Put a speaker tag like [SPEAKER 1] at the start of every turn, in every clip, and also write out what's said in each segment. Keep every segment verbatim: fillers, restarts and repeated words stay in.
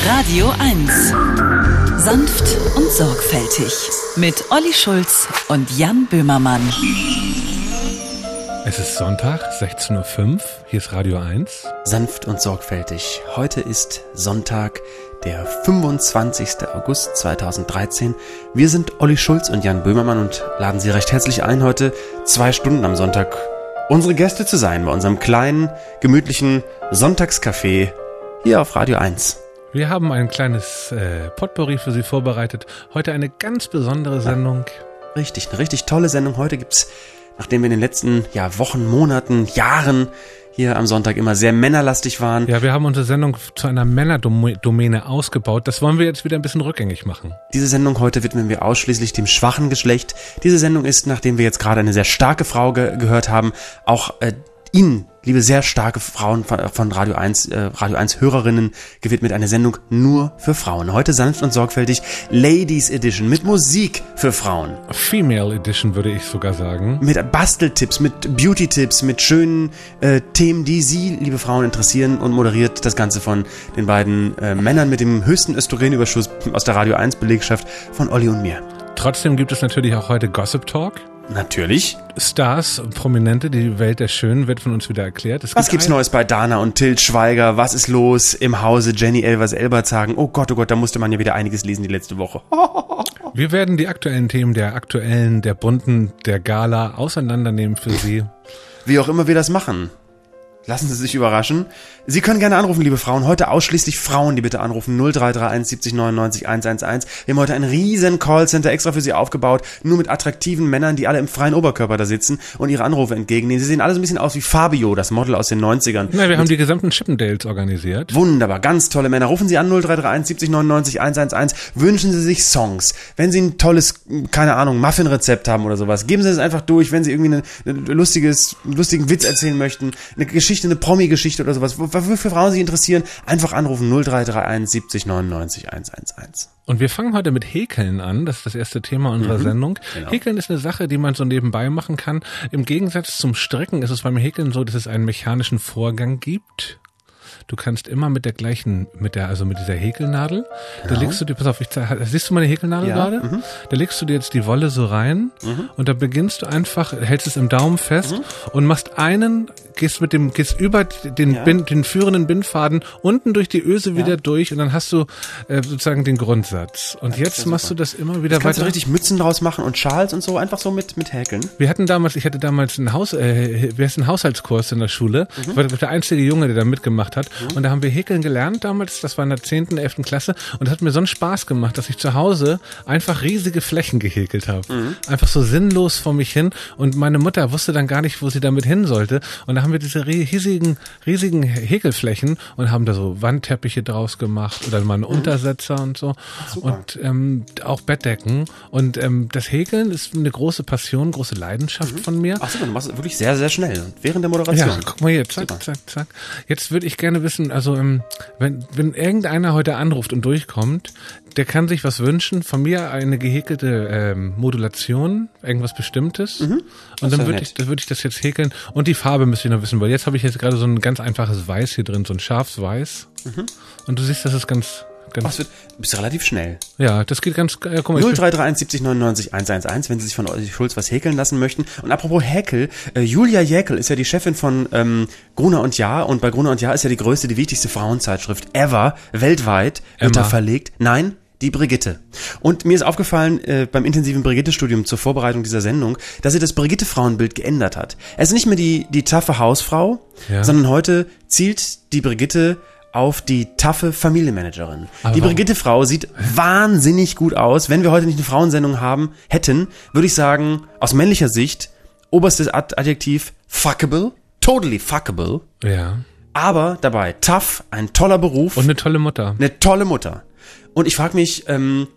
[SPEAKER 1] Radio eins. Sanft und sorgfältig. Mit Olli Schulz und Jan Böhmermann.
[SPEAKER 2] Es ist Sonntag, sechzehn Uhr fünf. Hier ist Radio eins.
[SPEAKER 3] Sanft und sorgfältig. Heute ist Sonntag, der fünfundzwanzigster August zweitausenddreizehn. Wir sind Olli Schulz und Jan Böhmermann und laden Sie recht herzlich ein, heute zwei Stunden am Sonntag unsere Gäste zu sein bei unserem kleinen, gemütlichen Sonntagscafé hier auf Radio eins.
[SPEAKER 2] Wir haben ein kleines äh, Potpourri für Sie vorbereitet. Heute eine ganz besondere Sendung.
[SPEAKER 3] Ja, richtig, eine richtig tolle Sendung. Heute gibt's, nachdem wir in den letzten ja, Wochen, Monaten, Jahren hier am Sonntag immer sehr männerlastig waren.
[SPEAKER 2] Ja, wir haben unsere Sendung zu einer Männerdomäne ausgebaut. Das wollen wir jetzt wieder ein bisschen rückgängig machen.
[SPEAKER 3] Diese Sendung heute widmen wir ausschließlich dem schwachen Geschlecht. Diese Sendung ist, nachdem wir jetzt gerade eine sehr starke Frau ge- gehört haben, auch äh, Ihnen, liebe sehr starke Frauen von, von Radio eins, äh, Radio eins Hörerinnen, gewidmet, eine Sendung nur für Frauen. Heute sanft und sorgfältig Ladies Edition mit Musik für Frauen.
[SPEAKER 2] Female Edition würde ich sogar sagen.
[SPEAKER 3] Mit Basteltipps, mit Beauty-Tipps, mit schönen äh, Themen, die Sie, liebe Frauen, interessieren, und moderiert das Ganze von den beiden äh, Männern mit dem höchsten Östrogenüberschuss aus der Radio eins Belegschaft, von Olli und mir.
[SPEAKER 2] Trotzdem gibt es natürlich auch heute Gossip Talk.
[SPEAKER 3] Natürlich.
[SPEAKER 2] Stars, Prominente, die Welt der Schönen wird von uns wieder erklärt. Es
[SPEAKER 3] Was
[SPEAKER 2] gibt
[SPEAKER 3] gibt's
[SPEAKER 2] ein-
[SPEAKER 3] Neues bei Dana und Til Schweiger? Was ist los im Hause Jenny Elvers-Elberts sagen? Oh Gott, oh Gott, da musste man ja wieder einiges lesen die letzte Woche.
[SPEAKER 2] Wir werden die aktuellen Themen der aktuellen, der bunten, der Gala auseinandernehmen für Sie.
[SPEAKER 3] Wie auch immer wir das machen. Lassen Sie sich überraschen. Sie können gerne anrufen, liebe Frauen. Heute ausschließlich Frauen, die bitte anrufen. null drei drei eins siebzig neunundneunzig hundertelf. Wir haben heute ein riesen Callcenter extra für Sie aufgebaut. Nur mit attraktiven Männern, die alle im freien Oberkörper da sitzen und ihre Anrufe entgegennehmen. Sie sehen alle so ein bisschen aus wie Fabio, das Model aus den neunzigern.
[SPEAKER 2] Na, wir haben die gesamten Chippendales organisiert.
[SPEAKER 3] Wunderbar, ganz tolle Männer. Rufen Sie an null drei drei eins siebzig neunundneunzig hundertelf. Wünschen Sie sich Songs. Wenn Sie ein tolles, keine Ahnung, Muffin-Rezept haben oder sowas, geben Sie es einfach durch. Wenn Sie irgendwie eine, eine lustiges, einen lustigen Witz erzählen möchten, eine Geschichte, eine Promi-Geschichte oder sowas, wofür für Frauen Sie interessieren, einfach anrufen null drei drei eins siebzig neunundneunzig hundertelf.
[SPEAKER 2] Und wir fangen heute mit Häkeln an. Das ist das erste Thema unserer mhm, Sendung.
[SPEAKER 3] Genau.
[SPEAKER 2] Häkeln ist eine Sache, die man so nebenbei machen kann. Im Gegensatz zum Stricken ist es beim Häkeln so, dass es einen mechanischen Vorgang gibt. Du kannst immer mit der gleichen, mit der, also mit dieser Häkelnadel, genau. Da legst du dir, pass auf, ich zeig, siehst du meine Häkelnadel
[SPEAKER 3] ja,
[SPEAKER 2] gerade?
[SPEAKER 3] Mhm.
[SPEAKER 2] Da legst du dir jetzt die Wolle so rein, mhm, und da beginnst du einfach, hältst es im Daumen fest, mhm, und machst einen, gehst mit dem, gehst über den,
[SPEAKER 3] ja,
[SPEAKER 2] Bind, den führenden Bindfaden unten durch die Öse
[SPEAKER 3] ja,
[SPEAKER 2] wieder durch, und dann hast du äh, sozusagen den Grundsatz. Und
[SPEAKER 3] ja,
[SPEAKER 2] jetzt machst du das immer wieder
[SPEAKER 3] das kannst
[SPEAKER 2] weiter.
[SPEAKER 3] Du richtig Mützen draus machen und Schals und so, einfach so mit, mit Häkeln.
[SPEAKER 2] Wir hatten damals, ich hatte damals einen Haus, äh, wir hatten einen Haushaltskurs in der Schule. Mhm. Ich war der einzige Junge, der da mitgemacht hat. Mhm. Und da haben wir Häkeln gelernt damals, das war in der zehnten, elften Klasse, und es hat mir so einen Spaß gemacht, dass ich zu Hause einfach riesige Flächen gehäkelt habe. Mhm. Einfach so sinnlos vor mich hin, und meine Mutter wusste dann gar nicht, wo sie damit hin sollte, und da haben wir diese riesigen, riesigen Häkelflächen und haben da so Wandteppiche draus gemacht oder mal einen, mhm, Untersetzer und so. Super. Und ähm, auch Bettdecken, und ähm, das Häkeln ist eine große Passion, große Leidenschaft, mhm, von mir.
[SPEAKER 3] Ach so, du machst es wirklich sehr, sehr schnell während der Moderation.
[SPEAKER 2] Ja, guck mal hier, zack,
[SPEAKER 3] Super.
[SPEAKER 2] zack, zack. Jetzt würde ich gerne wissen, also ähm, wenn, wenn irgendeiner heute anruft und durchkommt, der kann sich was wünschen, von mir eine gehäkelte ähm, Modulation, irgendwas Bestimmtes, mhm, und dann würde ich, dann würde ich das jetzt häkeln, und die Farbe müsste ich noch wissen, weil jetzt habe ich jetzt gerade so ein ganz einfaches Weiß hier drin, so ein scharfes Weiß, mhm, und du siehst, das ist ganz...
[SPEAKER 3] Ach, es wird, du bist relativ schnell.
[SPEAKER 2] Ja, das geht ganz, äh, guck mal.
[SPEAKER 3] null drei drei eins siebzig neunundneunzig hundertelf, wenn Sie sich von Olli Schulz was häkeln lassen möchten. Und apropos Häkel, äh, Julia Jäkel ist ja die Chefin von ähm, Gruner und Jahr, und bei Gruner und Jahr ist ja die größte, die wichtigste Frauenzeitschrift ever, weltweit, wird da verlegt. Nein, die Brigitte. Und mir ist aufgefallen, äh, beim intensiven Brigitte-Studium zur Vorbereitung dieser Sendung, dass sie das Brigitte-Frauenbild geändert hat. Es ist nicht mehr die, die taffe Hausfrau, ja, sondern heute zielt die Brigitte auf die taffe Familienmanagerin. Aber die Brigitte-Frau sieht wahnsinnig gut aus. Wenn wir heute nicht eine Frauensendung haben, hätten, würde ich sagen, aus männlicher Sicht, oberstes Adjektiv, fuckable, totally fuckable.
[SPEAKER 2] Ja.
[SPEAKER 3] Aber dabei tough, ein toller Beruf.
[SPEAKER 2] Und eine tolle Mutter.
[SPEAKER 3] Eine tolle Mutter. Und ich frage mich, ähm,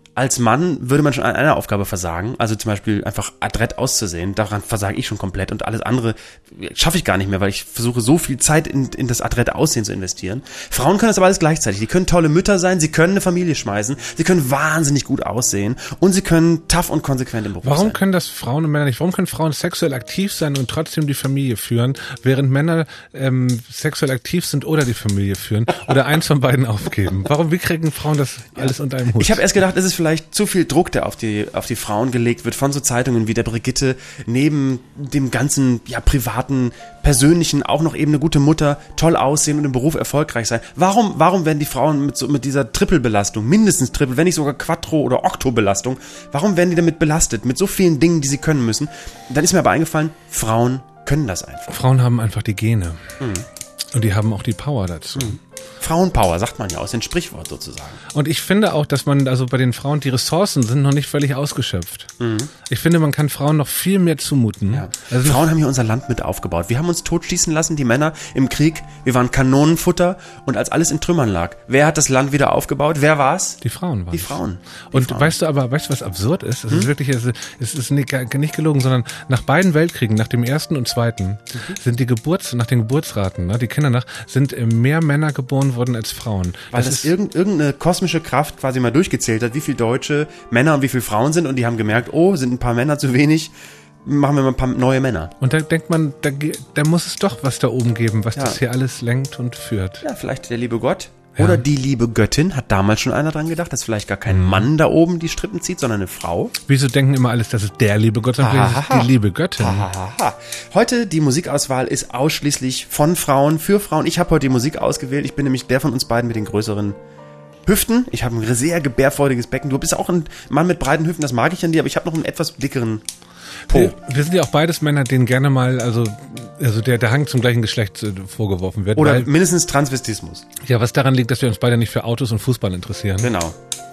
[SPEAKER 3] als Mann würde man schon an einer Aufgabe versagen, also zum Beispiel einfach adrett auszusehen, daran versage ich schon komplett und alles andere schaffe ich gar nicht mehr, weil ich versuche so viel Zeit in, in das adrette Aussehen zu investieren. Frauen können das aber alles gleichzeitig, die können tolle Mütter sein, sie können eine Familie schmeißen, sie können wahnsinnig gut aussehen und sie können tough und konsequent im Beruf
[SPEAKER 2] Warum
[SPEAKER 3] sein.
[SPEAKER 2] Warum können das Frauen und Männer nicht? Warum können Frauen sexuell aktiv sein und trotzdem die Familie führen, während Männer ähm, sexuell aktiv sind oder die Familie führen oder eins von beiden aufgeben? Warum, wie kriegen Frauen das alles unter einem Hut?
[SPEAKER 3] Ich habe erst gedacht, es ist vielleicht zu viel Druck, der auf die auf die Frauen gelegt wird von so Zeitungen wie der Brigitte, neben dem ganzen ja privaten, persönlichen auch noch eben eine gute Mutter, toll aussehen und im Beruf erfolgreich sein. Warum warum werden die Frauen mit so mit dieser Triple-Belastung, mindestens Triple, wenn nicht sogar Quattro- oder Okto-Belastung, warum werden die damit belastet mit so vielen Dingen, die sie können müssen? Dann ist mir aber eingefallen, Frauen können das einfach.
[SPEAKER 2] Frauen haben einfach die Gene.
[SPEAKER 3] Mhm.
[SPEAKER 2] Und die haben auch die Power dazu.
[SPEAKER 3] Mhm. Frauenpower, sagt man ja aus dem Sprichwort sozusagen.
[SPEAKER 2] Und ich finde auch, dass man, also bei den Frauen, die Ressourcen sind noch nicht völlig ausgeschöpft. Mhm. Ich finde, man kann Frauen noch viel mehr zumuten.
[SPEAKER 3] Ja.
[SPEAKER 2] Also
[SPEAKER 3] Frauen haben hier unser Land mit aufgebaut. Wir haben uns totschießen lassen, die Männer im Krieg. Wir waren Kanonenfutter und als alles in Trümmern lag, wer hat das Land wieder aufgebaut? Wer war's?
[SPEAKER 2] Die Frauen waren
[SPEAKER 3] Die Frauen. Die
[SPEAKER 2] und
[SPEAKER 3] Frauen.
[SPEAKER 2] weißt du aber, weißt du, was absurd ist? Es
[SPEAKER 3] hm?
[SPEAKER 2] ist wirklich, es ist, es ist nicht, nicht gelogen, sondern nach beiden Weltkriegen, nach dem ersten und zweiten, mhm. sind die Geburts, nach den Geburtsraten, ne, die Kinder nach, sind mehr Männer geboren worden als Frauen.
[SPEAKER 3] Weil
[SPEAKER 2] das
[SPEAKER 3] das
[SPEAKER 2] ist
[SPEAKER 3] irgend, irgendeine kosmische Kraft quasi mal durchgezählt hat, wie viele deutsche Männer und wie viele Frauen sind und die haben gemerkt, oh, sind ein paar Männer zu wenig, machen wir mal ein paar neue Männer.
[SPEAKER 2] Und da denkt man, da, da muss es doch was da oben geben, was
[SPEAKER 3] Ja.
[SPEAKER 2] das hier alles lenkt und führt.
[SPEAKER 3] Ja, vielleicht der liebe Gott.
[SPEAKER 2] Ja.
[SPEAKER 3] Oder die liebe Göttin, hat damals schon einer dran gedacht, dass vielleicht gar kein Mann da oben die Strippen zieht, sondern eine Frau.
[SPEAKER 2] Wieso denken immer alles, das ist der liebe Gott, sondern das ist die liebe Göttin?
[SPEAKER 3] Hahaha. Heute die Musikauswahl ist ausschließlich von Frauen, für Frauen. Ich habe heute die Musik ausgewählt. Ich bin nämlich der von uns beiden mit den größeren Hüften. Ich habe ein sehr gebärfreudiges Becken. Du bist auch ein Mann mit breiten Hüften, das mag ich an dir, aber ich habe noch einen etwas dickeren Po.
[SPEAKER 2] Wir, wir sind ja auch beides Männer, denen gerne mal, also, also der, der Hang zum gleichen Geschlecht äh, vorgeworfen wird.
[SPEAKER 3] Oder
[SPEAKER 2] weil,
[SPEAKER 3] mindestens Transvestismus.
[SPEAKER 2] ja, was daran liegt, dass wir uns beide nicht für Autos und Fußball interessieren.
[SPEAKER 3] Genau.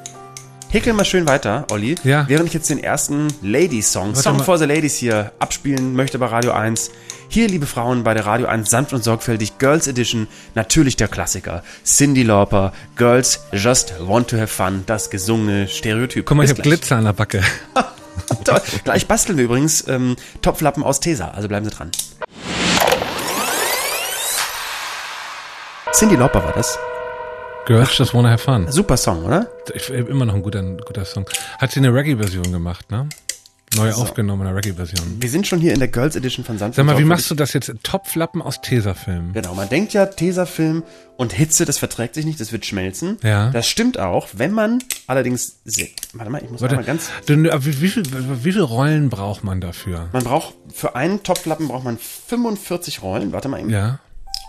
[SPEAKER 3] Häkel mal schön weiter, Olli.
[SPEAKER 2] Ja.
[SPEAKER 3] Während ich jetzt den ersten Ladies-Song,
[SPEAKER 2] Warte
[SPEAKER 3] Song
[SPEAKER 2] mal.
[SPEAKER 3] for the Ladies hier abspielen möchte bei Radio eins. Hier, liebe Frauen, bei der Radio eins sanft und sorgfältig Girls Edition, natürlich der Klassiker. Cyndi Lauper, Girls Just Want to Have Fun, das gesungene Stereotyp.
[SPEAKER 2] Guck mal, ich
[SPEAKER 3] Bis
[SPEAKER 2] habe
[SPEAKER 3] gleich.
[SPEAKER 2] Glitzer an der Backe.
[SPEAKER 3] Toll. Gleich basteln wir übrigens ähm, Topflappen aus Tesa, also bleiben Sie dran. Cyndi Lauper war das.
[SPEAKER 2] Girls Just Wanna Have Fun.
[SPEAKER 3] Super Song, oder?
[SPEAKER 2] Ich, immer noch ein guter, ein guter Song. Hat sie eine Reggae-Version gemacht, ne? Neu
[SPEAKER 3] So.
[SPEAKER 2] aufgenommene Reggae-Version.
[SPEAKER 3] Wir sind schon hier in der Girls Edition von sanft
[SPEAKER 2] Sag
[SPEAKER 3] und
[SPEAKER 2] mal, wie
[SPEAKER 3] sorgfältig.
[SPEAKER 2] machst du das jetzt? Topflappen aus Tesafilm.
[SPEAKER 3] Genau, man denkt ja, Tesafilm und Hitze, das verträgt sich nicht, das wird schmelzen.
[SPEAKER 2] Ja.
[SPEAKER 3] Das stimmt auch, wenn man allerdings... se- Warte mal, ich muss
[SPEAKER 2] Warte,
[SPEAKER 3] mal ganz...
[SPEAKER 2] du, wie, wie, viel, wie viele Rollen braucht man dafür?
[SPEAKER 3] Man braucht, für einen Topflappen braucht man fünfundvierzig Rollen. Warte mal eben.
[SPEAKER 2] Ja.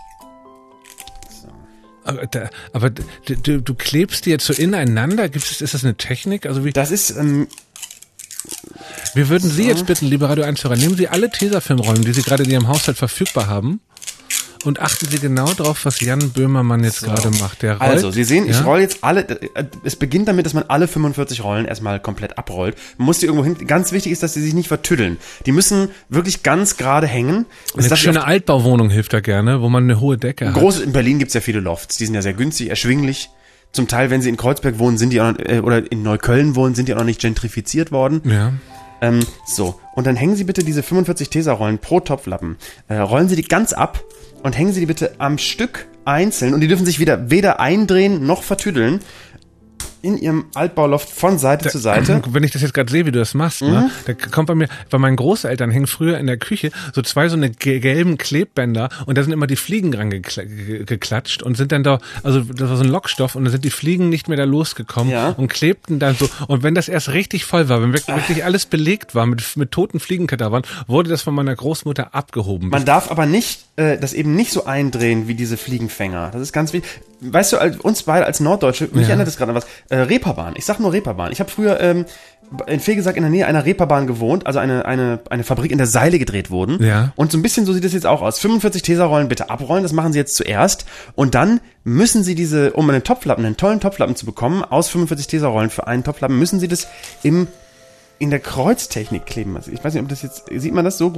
[SPEAKER 2] Aber, da, aber du, du, du klebst die jetzt so ineinander? Gibt es, ist das eine Technik? Also wie,
[SPEAKER 3] Das ist... Ähm,
[SPEAKER 2] wir würden Sie jetzt bitten, liebe Radio eins Hörer, nehmen Sie alle Tesafilmrollen, die Sie gerade in Ihrem Haushalt verfügbar haben, und achten Sie genau drauf, was Jan Böhmermann jetzt gerade macht. Der rollt,
[SPEAKER 3] also, Sie sehen, ich
[SPEAKER 2] ja?
[SPEAKER 3] roll jetzt alle... äh, Es beginnt damit, dass man alle fünfundvierzig Rollen erstmal komplett abrollt. Man muss die irgendwo hin... Ganz wichtig ist, dass sie sich nicht vertüddeln. Die müssen wirklich ganz gerade hängen. Es
[SPEAKER 2] Eine
[SPEAKER 3] darf
[SPEAKER 2] schöne Altbauwohnung hilft da gerne, wo man eine hohe Decke hat.
[SPEAKER 3] Groß, in Berlin gibt's ja viele Lofts, die sind ja sehr günstig, erschwinglich. Zum Teil, wenn sie in Kreuzberg wohnen, sind die auch noch, äh, oder in Neukölln wohnen, sind die auch noch nicht gentrifiziert worden.
[SPEAKER 2] Ja.
[SPEAKER 3] Ähm, so, und dann hängen Sie bitte diese fünfundvierzig Tesa-Rollen pro Topflappen, äh, rollen Sie die ganz ab und hängen Sie die bitte am Stück einzeln und die dürfen sich wieder weder eindrehen noch vertüddeln in Ihrem Altbauloft von Seite zu Seite.
[SPEAKER 2] Wenn ich das jetzt gerade sehe, wie du das machst,
[SPEAKER 3] Mhm.
[SPEAKER 2] ne, da kommt bei mir, bei meinen Großeltern hängen früher in der Küche so zwei so eine ge- gelben Klebbänder und da sind immer die Fliegen dran gekla- ge- geklatscht und sind dann da, also das war so ein Lockstoff und da sind die Fliegen nicht mehr da losgekommen
[SPEAKER 3] Ja.
[SPEAKER 2] und klebten dann so. Und wenn das erst richtig voll war, wenn wirklich, wirklich alles belegt war mit, mit toten Fliegenkadavern, wurde das von meiner Großmutter abgehoben.
[SPEAKER 3] Man darf aber nicht, äh, das eben nicht so eindrehen wie diese Fliegenfänger. Das ist ganz wichtig. Weißt du, als, uns beide als Norddeutsche, mich
[SPEAKER 2] Ja.
[SPEAKER 3] erinnert das gerade an was, äh, Reeperbahn. Ich sag nur Reeperbahn. Ich habe früher ähm, in Fegesack in der Nähe einer Reeperbahn gewohnt, also eine, eine, eine Fabrik, in der Seile gedreht wurden.
[SPEAKER 2] Ja.
[SPEAKER 3] Und so ein bisschen so sieht das jetzt auch aus. fünfundvierzig Tesarollen bitte abrollen, das machen Sie jetzt zuerst. Und dann müssen Sie diese, um einen Topflappen, einen tollen Topflappen zu bekommen, aus fünfundvierzig Tesarollen für einen Topflappen, müssen Sie das im, in der Kreuztechnik kleben. Also ich weiß nicht, ob das jetzt, sieht man das so gut?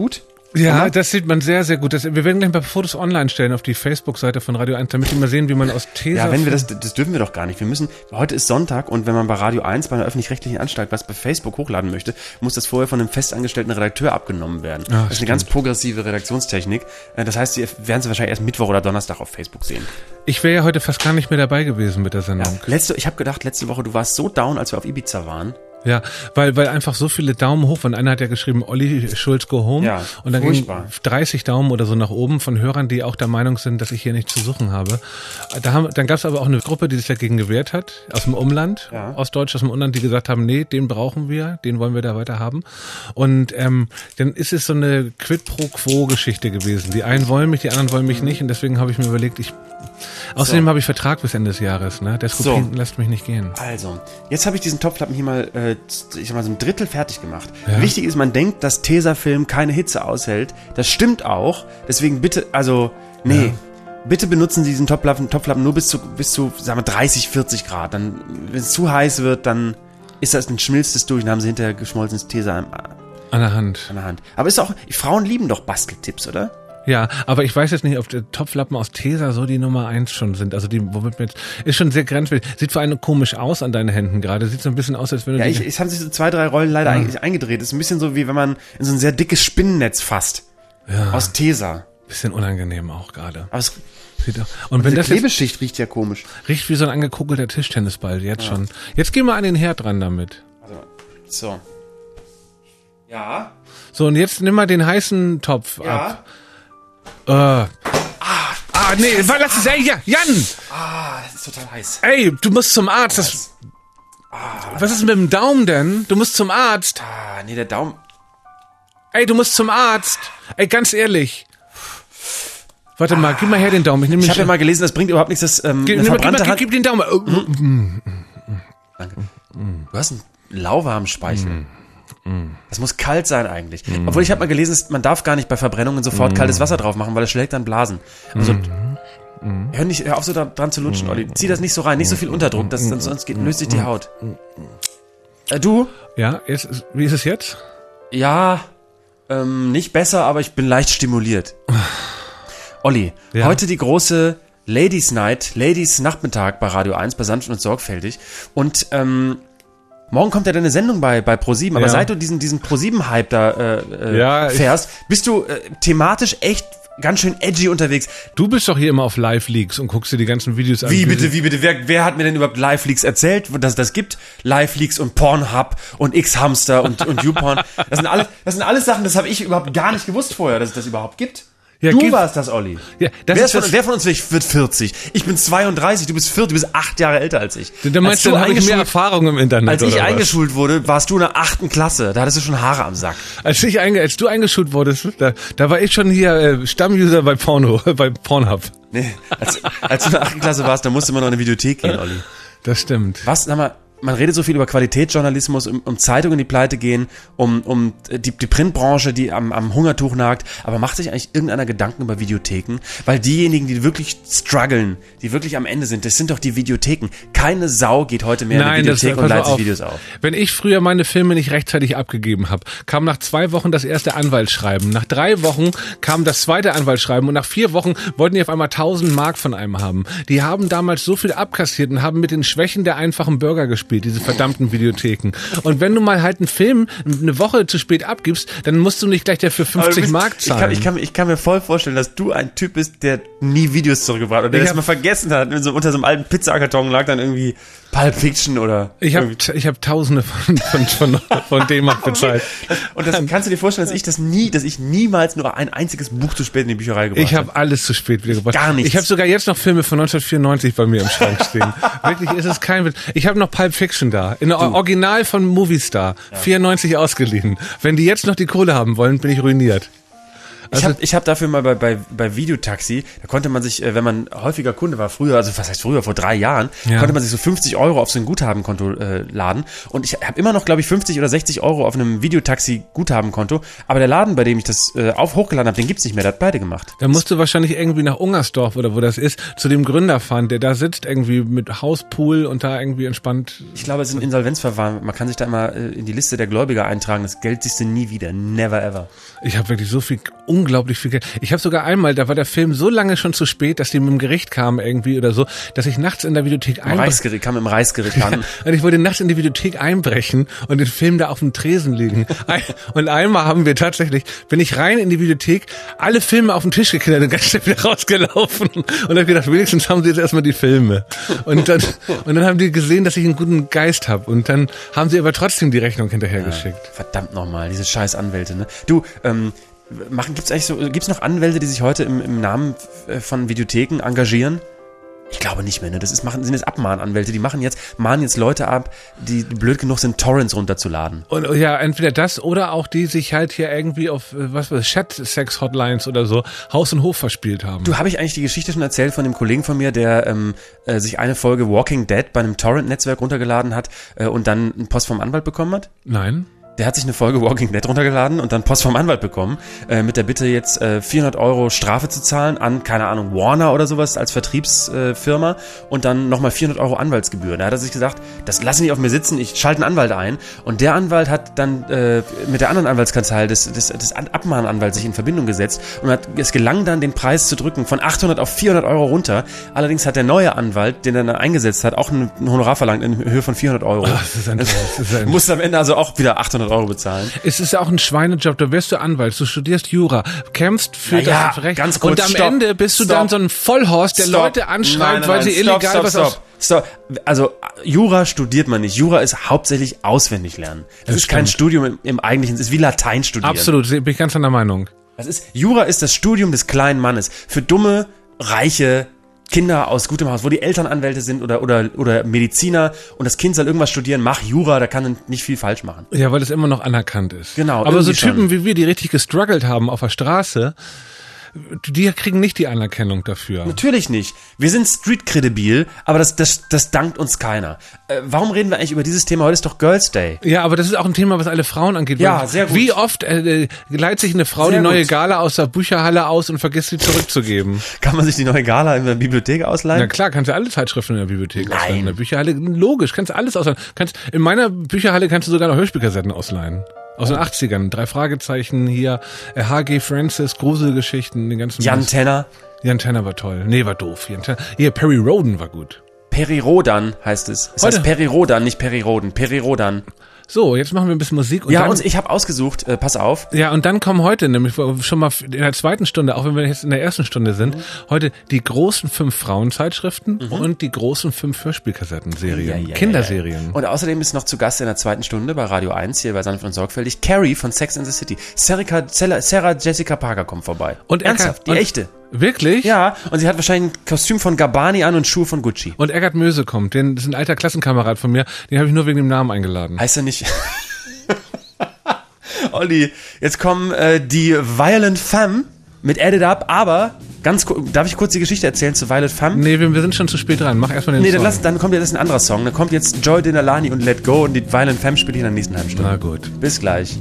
[SPEAKER 2] Ja,
[SPEAKER 3] Oder?
[SPEAKER 2] das sieht man sehr, sehr gut. Das, wir werden gleich ein paar Fotos online stellen auf die Facebook-Seite von Radio eins, damit die mal sehen, wie man aus Tesa...
[SPEAKER 3] Ja, wenn wir das, das dürfen wir doch gar nicht. Wir müssen, heute ist Sonntag und wenn man bei Radio eins, bei einer öffentlich-rechtlichen Anstalt, was bei Facebook hochladen möchte, muss das vorher von einem festangestellten Redakteur abgenommen werden.
[SPEAKER 2] Ach,
[SPEAKER 3] das ist eine ganz progressive Redaktionstechnik. Das heißt, Sie werden Sie wahrscheinlich erst Mittwoch oder Donnerstag auf Facebook sehen.
[SPEAKER 2] Ich wäre ja heute fast gar nicht mehr dabei gewesen mit der Sendung.
[SPEAKER 3] Ja, letzte, ich habe gedacht, letzte Woche, du warst so down, als wir auf Ibiza waren.
[SPEAKER 2] Ja, weil weil einfach so viele Daumen hoch, von einer hat ja geschrieben, Olli Schulz go home,
[SPEAKER 3] Ja,
[SPEAKER 2] und dann
[SPEAKER 3] furchtbar.
[SPEAKER 2] ging dreißig Daumen oder so nach oben von Hörern, die auch der Meinung sind, dass ich hier nichts zu suchen habe. Da haben, dann gab es aber auch eine Gruppe, die sich dagegen gewehrt hat, aus dem Umland,
[SPEAKER 3] Ja.
[SPEAKER 2] Ostdeutsch aus dem Umland, die gesagt haben, nee, den brauchen wir, den wollen wir da weiter haben. Und ähm, dann ist es so eine Quid-pro-Quo-Geschichte gewesen. Die einen wollen mich, die anderen wollen mich nicht, und deswegen habe ich mir überlegt, ich außerdem
[SPEAKER 3] So.
[SPEAKER 2] habe ich Vertrag bis Ende des Jahres, ne? Der Skopin
[SPEAKER 3] So.
[SPEAKER 2] lässt mich nicht gehen.
[SPEAKER 3] Also, jetzt habe ich diesen Topflappen hier mal, äh, ich sag mal, so ein Drittel fertig gemacht.
[SPEAKER 2] Ja.
[SPEAKER 3] Wichtig ist, man denkt, dass Tesafilm keine Hitze aushält. Das stimmt auch. Deswegen bitte, also, nee.
[SPEAKER 2] Ja.
[SPEAKER 3] Bitte benutzen Sie diesen Topflappen, Topflappen nur bis zu, bis zu, sagen wir, dreißig, vierzig Grad. Dann, wenn es zu heiß wird, dann ist das, dann schmilzt es durch und dann haben Sie hinterher geschmolzenes Tesa an
[SPEAKER 2] An der Hand.
[SPEAKER 3] der Hand. Aber ist auch, Frauen lieben doch Basteltipps, oder?
[SPEAKER 2] Ja, aber ich weiß jetzt nicht, ob die Topflappen aus Tesa so die Nummer eins schon sind. Also die, womit man jetzt, ist schon sehr grenzwertig. Sieht vor allem komisch aus an deinen Händen gerade. Sieht so ein bisschen aus, als wenn du
[SPEAKER 3] Ja,
[SPEAKER 2] die-
[SPEAKER 3] ich, es haben sich so zwei, drei Rollen leider
[SPEAKER 2] Ja.
[SPEAKER 3] eigentlich eingedreht. Ist ein bisschen so, wie wenn man in so ein sehr dickes Spinnennetz fasst.
[SPEAKER 2] ja,
[SPEAKER 3] Aus Tesa.
[SPEAKER 2] bisschen unangenehm auch gerade.
[SPEAKER 3] Aber es,
[SPEAKER 2] Sieht auch, und wenn
[SPEAKER 3] diese
[SPEAKER 2] das jetzt
[SPEAKER 3] Klebeschicht riecht ja komisch.
[SPEAKER 2] riecht wie so ein angekugelter Tischtennisball, jetzt schon. Jetzt gehen wir an den Herd ran damit.
[SPEAKER 3] Also, so. Ja.
[SPEAKER 2] So, und jetzt nimm mal den heißen Topf
[SPEAKER 3] Ja.
[SPEAKER 2] ab. Äh. Ah, ah, nee, weil das ist, ey, ja, Jan!
[SPEAKER 3] Ah, das ist total heiß.
[SPEAKER 2] Ey, du musst zum Arzt. Das, was ist mit dem Daumen denn? Du musst zum Arzt.
[SPEAKER 3] Ah, nee, der Daumen.
[SPEAKER 2] Ey, du musst zum Arzt. Ey, ganz ehrlich. Warte mal, gib mal her den Daumen. Ich nehme
[SPEAKER 3] Ich
[SPEAKER 2] den
[SPEAKER 3] habe ja mal gelesen, das bringt überhaupt nichts, das ähm,
[SPEAKER 2] gib,
[SPEAKER 3] eine
[SPEAKER 2] nimm mal, gib,
[SPEAKER 3] verbrannte
[SPEAKER 2] mal,
[SPEAKER 3] Hand.
[SPEAKER 2] gib, gib den Daumen. Oh,
[SPEAKER 3] Danke. Du hast einen lauwarmen Speichel. Das muss kalt sein eigentlich. Obwohl ich habe mal gelesen, es- man darf gar nicht bei Verbrennungen sofort kaltes Wasser drauf machen, weil es schlägt dann Blasen. Also hör, nicht, hör auf so da, dran zu lutschen, Olli. Zieh das nicht so rein, nicht so viel Unterdruck, das, dann, sonst geht, löst sich die Haut. Äh, du?
[SPEAKER 2] Ja, jetzt, ist- wie ist es jetzt?
[SPEAKER 3] Ja, ähm, nicht besser, aber ich bin leicht stimuliert. Olli,
[SPEAKER 2] Ja.
[SPEAKER 3] heute die große Ladies Night, Ladies Nachmittag bei Radio eins, bei Sanft und Sorgfältig. Und ähm, morgen kommt ja deine Sendung bei, bei ProSieben. Aber
[SPEAKER 2] Ja.
[SPEAKER 3] seit du diesen, diesen ProSieben-Hype da äh, äh,
[SPEAKER 2] Ja, ich-
[SPEAKER 3] fährst, bist du äh, thematisch echt ganz schön edgy unterwegs.
[SPEAKER 2] Du bist doch hier immer auf Live-Leaks und guckst dir die ganzen Videos an.
[SPEAKER 3] Wie bitte, wie bitte? Wer, wer hat mir denn überhaupt Live-Leaks erzählt, dass es das gibt? Live-Leaks und Pornhub und X-Hamster und, und YouPorn. Das sind alles, das sind alles Sachen, das habe ich überhaupt gar nicht gewusst vorher, dass es das überhaupt gibt.
[SPEAKER 2] Ja,
[SPEAKER 3] du
[SPEAKER 2] gibt-
[SPEAKER 3] warst das, Olli.
[SPEAKER 2] Ja, das
[SPEAKER 3] wer,
[SPEAKER 2] ist
[SPEAKER 3] ist von,
[SPEAKER 2] das-
[SPEAKER 3] wer von uns wird vierzig? Ich bin zweiunddreißig, du bist vierzig, du bist acht Jahre älter als ich.
[SPEAKER 2] Da meinst du,
[SPEAKER 3] als
[SPEAKER 2] dann habe ich mehr
[SPEAKER 3] eingeschult-
[SPEAKER 2] Erfahrung im Internet,
[SPEAKER 3] Als ich
[SPEAKER 2] oder was?
[SPEAKER 3] eingeschult wurde, warst du in der achten Klasse. Da hattest du schon Haare am Sack.
[SPEAKER 2] Als ich einge, als du eingeschult wurdest, da, da war ich schon hier äh, Stammuser bei Porno, bei Pornhub.
[SPEAKER 3] Nee, als, als du in der achten Klasse warst, da musste man noch in eine Videothek gehen, Olli.
[SPEAKER 2] Das stimmt.
[SPEAKER 3] Was, sag mal, man redet so viel über Qualitätsjournalismus, um, um Zeitungen, die pleite gehen, um, um die, die Printbranche, die am, am Hungertuch nagt. Aber macht sich eigentlich irgendeiner Gedanken über Videotheken? Weil diejenigen, die wirklich strugglen, die wirklich am Ende sind, das sind doch die Videotheken. Keine Sau geht heute mehr in
[SPEAKER 2] Nein,
[SPEAKER 3] eine
[SPEAKER 2] das
[SPEAKER 3] Videothek und
[SPEAKER 2] pass mal
[SPEAKER 3] leitet sich
[SPEAKER 2] auf.
[SPEAKER 3] Videos auf.
[SPEAKER 2] Wenn ich früher meine Filme nicht rechtzeitig abgegeben habe, kam nach zwei Wochen das erste Anwaltsschreiben. Nach drei Wochen kam das zweite Anwaltsschreiben und nach vier Wochen wollten die auf einmal tausend Mark von einem haben. Die haben damals so viel abkassiert und haben mit den Schwächen der einfachen Bürger gespielt, diese verdammten Videotheken. Und wenn du mal halt einen Film eine Woche zu spät abgibst, dann musst du nicht gleich dafür
[SPEAKER 3] Aber du
[SPEAKER 2] fünfzig
[SPEAKER 3] bist-
[SPEAKER 2] Mark
[SPEAKER 3] ich kann,
[SPEAKER 2] zahlen.
[SPEAKER 3] ich, kann, ich kann mir voll vorstellen, dass du ein Typ bist, der nie Videos zurückgebracht hat. Und der
[SPEAKER 2] Ich
[SPEAKER 3] das
[SPEAKER 2] hab-
[SPEAKER 3] mal vergessen hat. So unter so einem alten Pizzakarton lag dann irgendwie Pulp Fiction oder...
[SPEAKER 2] Ich habe
[SPEAKER 3] irgendwie-
[SPEAKER 2] ich hab Tausende von, von, von, von D-Mark bezahlt.
[SPEAKER 3] Und das kannst du dir vorstellen, dass ich das nie, dass ich niemals nur ein einziges Buch zu spät in die Bücherei gebracht
[SPEAKER 2] Ich habe alles zu spät wieder gebracht.
[SPEAKER 3] Gar nichts.
[SPEAKER 2] Ich habe sogar jetzt noch Filme von neunzehnhundertvierundneunzig bei mir im Schrank stehen. Wirklich, ist es kein Witz. Ich habe noch Pulp Fiction da. In der Original von Movistar. vierundneunzig ausgeliehen. Wenn die jetzt noch die Kohle haben wollen, bin ich ruiniert.
[SPEAKER 3] Ich
[SPEAKER 2] Also,
[SPEAKER 3] habe ich hab dafür mal bei, bei, bei Videotaxi, da konnte man sich, äh, wenn man häufiger Kunde war, früher, also was heißt früher, vor drei Jahren,
[SPEAKER 2] Ja.
[SPEAKER 3] konnte man sich so fünfzig Euro auf so ein Guthabenkonto äh, laden. Und ich habe immer noch, glaube ich, fünfzig oder sechzig Euro auf einem Videotaxi-Guthabenkonto. Aber der Laden, bei dem ich das äh, auf hochgeladen habe, den gibt's nicht mehr, der hat beide gemacht.
[SPEAKER 2] da musst du wahrscheinlich irgendwie nach Ungersdorf oder wo das ist, zu dem Gründer fahren, der da sitzt irgendwie mit Hauspool und da irgendwie entspannt.
[SPEAKER 3] Ich glaube, es ist ein Insolvenzverfahren. Man kann sich da immer äh, in die Liste der Gläubiger eintragen. Das Geld siehst du nie wieder. Never ever.
[SPEAKER 2] Ich habe wirklich so viel, unglaublich viel Geld. Ich habe sogar einmal, da war der Film so lange schon zu spät, dass die mit dem Gericht kamen irgendwie oder so, dass ich nachts in der Videothek
[SPEAKER 3] Im
[SPEAKER 2] einbrechen.
[SPEAKER 3] Reichsgericht, kam im Reichsgericht an.
[SPEAKER 2] Und ich wollte nachts in die Videothek einbrechen und den Film da auf dem Tresen liegen. Ein- Und einmal haben wir tatsächlich, bin ich rein in die Videothek, alle Filme auf den Tisch geknallt und ganz schnell wieder rausgelaufen. Und dann hab ich gedacht, wenigstens haben sie jetzt erstmal die Filme. Und dann, und dann haben die gesehen, dass ich einen guten Geist habe. Und dann haben sie aber trotzdem die Rechnung hinterhergeschickt.
[SPEAKER 3] Verdammt nochmal, diese scheiß Anwälte, ne? Du, ähm, machen, gibt's eigentlich so, gibt's noch Anwälte, die sich heute im, im Namen äh, von Videotheken engagieren? Ich glaube nicht mehr, ne? Das ist, machen, sind jetzt Abmahnanwälte, die machen jetzt, mahnen jetzt Leute ab, die blöd genug sind, Torrents runterzuladen.
[SPEAKER 2] Und ja, entweder das oder auch die sich halt hier irgendwie auf, äh, was weiß Chat-Sex-Hotlines oder so Haus und Hof verspielt haben.
[SPEAKER 3] Du, habe ich eigentlich die Geschichte schon erzählt von dem Kollegen von mir, der ähm, äh, sich eine Folge Walking Dead bei einem Torrent-Netzwerk runtergeladen hat äh, und dann einen Post vom Anwalt bekommen hat?
[SPEAKER 2] Nein?
[SPEAKER 3] Der hat sich eine Folge Walking Dead runtergeladen und dann Post vom Anwalt bekommen, äh, mit der Bitte jetzt äh, vierhundert Euro Strafe zu zahlen an, keine Ahnung, Warner oder sowas als Vertriebsfirma äh, und dann nochmal vierhundert Euro Anwaltsgebühren. Da hat er sich gesagt, das lasse ich nicht auf mir sitzen, ich schalte einen Anwalt ein. Und der Anwalt hat dann äh, mit der anderen Anwaltskanzlei des, des, des Abmahnanwalts sich in Verbindung gesetzt und hat, es gelang dann, den Preis zu drücken von achthundert auf vierhundert Euro runter. Allerdings hat der neue Anwalt, den er dann eingesetzt hat, auch ein, ein Honorar verlangt in Höhe von vierhundert Euro.
[SPEAKER 2] Oh, das ist ein, das ist ein
[SPEAKER 3] Musste am Ende also auch wieder achthundert Euro bezahlen.
[SPEAKER 2] Es ist ja auch ein Schweinejob, da wirst du Anwalt, du studierst Jura, kämpfst für
[SPEAKER 3] Naja,
[SPEAKER 2] das Recht
[SPEAKER 3] ganz kurz,
[SPEAKER 2] und am
[SPEAKER 3] stopp,
[SPEAKER 2] Ende bist du
[SPEAKER 3] stopp,
[SPEAKER 2] dann so ein Vollhorst, der
[SPEAKER 3] Stopp.
[SPEAKER 2] Leute anschreibt,
[SPEAKER 3] Nein, nein,
[SPEAKER 2] weil
[SPEAKER 3] nein,
[SPEAKER 2] sie
[SPEAKER 3] stopp,
[SPEAKER 2] illegal
[SPEAKER 3] stopp,
[SPEAKER 2] was
[SPEAKER 3] stopp,
[SPEAKER 2] aus...
[SPEAKER 3] stopp. Also Jura studiert man nicht. Jura ist hauptsächlich auswendig lernen. Das,
[SPEAKER 2] Das
[SPEAKER 3] ist kein
[SPEAKER 2] stimmt.
[SPEAKER 3] Studium im, im eigentlichen, es ist wie Latein studieren.
[SPEAKER 2] Absolut, bin ich ganz an der Meinung.
[SPEAKER 3] Das ist, Jura ist das Studium des kleinen Mannes. Für dumme, reiche Kinder aus gutem Haus, wo die Eltern Anwälte sind oder, oder, oder Mediziner und das Kind soll irgendwas studieren, mach Jura, da kann nicht viel falsch machen.
[SPEAKER 2] Ja, weil es immer noch anerkannt ist.
[SPEAKER 3] Genau,
[SPEAKER 2] Aber so
[SPEAKER 3] irgendwie
[SPEAKER 2] Typen
[SPEAKER 3] schon.
[SPEAKER 2] wie wir, die richtig gestruggelt haben auf der Straße, die kriegen nicht die Anerkennung dafür.
[SPEAKER 3] Natürlich nicht. Wir sind street-kredibil, aber das, das, das dankt uns keiner. Äh, warum reden wir eigentlich über dieses Thema? Heute ist doch Girls Day.
[SPEAKER 2] Ja, aber das ist auch ein Thema, was alle Frauen angeht.
[SPEAKER 3] Ja,
[SPEAKER 2] Weil
[SPEAKER 3] sehr gut.
[SPEAKER 2] Wie oft äh, leiht sich eine Frau
[SPEAKER 3] Sehr
[SPEAKER 2] die neue
[SPEAKER 3] gut.
[SPEAKER 2] Gala aus der Bücherhalle aus und vergisst sie zurückzugeben?
[SPEAKER 3] Kann man sich die neue Gala in der Bibliothek ausleihen?
[SPEAKER 2] Na klar, kannst du alle Zeitschriften in der Bibliothek
[SPEAKER 3] Nein.
[SPEAKER 2] ausleihen. In der Bücherhalle, logisch, kannst du alles ausleihen. Kannst, in meiner Bücherhalle kannst du sogar noch Hörspielkassetten ausleihen. Aus den achtzigern, drei Fragezeichen hier, äh, H G Francis, Gruselgeschichten, den ganzen...
[SPEAKER 3] Jan
[SPEAKER 2] Mist.
[SPEAKER 3] Tenner.
[SPEAKER 2] Jan Tenner war toll. Nee, war doof. Jan Tenner. Hier, Perry Rhodan war gut.
[SPEAKER 3] Peri-Rodan heißt es. Es
[SPEAKER 2] Heute-
[SPEAKER 3] heißt Peri-Rodan, nicht Peri-Roden. Peri-Rodan.
[SPEAKER 2] So, jetzt machen wir ein bisschen Musik. Und
[SPEAKER 3] Ja,
[SPEAKER 2] dann,
[SPEAKER 3] und ich habe ausgesucht, äh, pass auf.
[SPEAKER 2] ja, und dann kommen heute, nämlich schon mal in der zweiten Stunde, auch wenn wir jetzt in der ersten Stunde sind, heute die großen fünf Frauenzeitschriften und die großen fünf Hörspielkassettenserien,
[SPEAKER 3] Ja, ja, ja,
[SPEAKER 2] Kinderserien.
[SPEAKER 3] Und außerdem ist noch zu Gast in der zweiten Stunde bei Radio eins, hier bei Sanft und Sorgfältig, Carrie von Sex and the City. Sarah, Sarah Jessica Parker kommt vorbei.
[SPEAKER 2] Und
[SPEAKER 3] ernsthaft, die
[SPEAKER 2] und-
[SPEAKER 3] echte.
[SPEAKER 2] Wirklich?
[SPEAKER 3] Ja, und sie hat wahrscheinlich ein Kostüm von Gabbani an und Schuhe von Gucci.
[SPEAKER 2] Und Eggert Möse kommt, den das ist ein alter Klassenkamerad von mir, den habe ich nur wegen dem Namen eingeladen.
[SPEAKER 3] Heißt er nicht... Olli, jetzt kommen äh, die Violent Femme mit Edit Up, aber ganz kurz, darf ich kurz die Geschichte erzählen zu Violent Femme?
[SPEAKER 2] Nee, wir, wir sind schon zu spät dran. Mach erstmal den
[SPEAKER 3] Nee, dann,
[SPEAKER 2] Song.
[SPEAKER 3] lass, dann kommt jetzt ein anderer Song. Dann kommt jetzt Joy Denalani und Let Go und die Violent Femme spiele ich in der nächsten halben Stunde.
[SPEAKER 2] Na gut.
[SPEAKER 3] Bis gleich.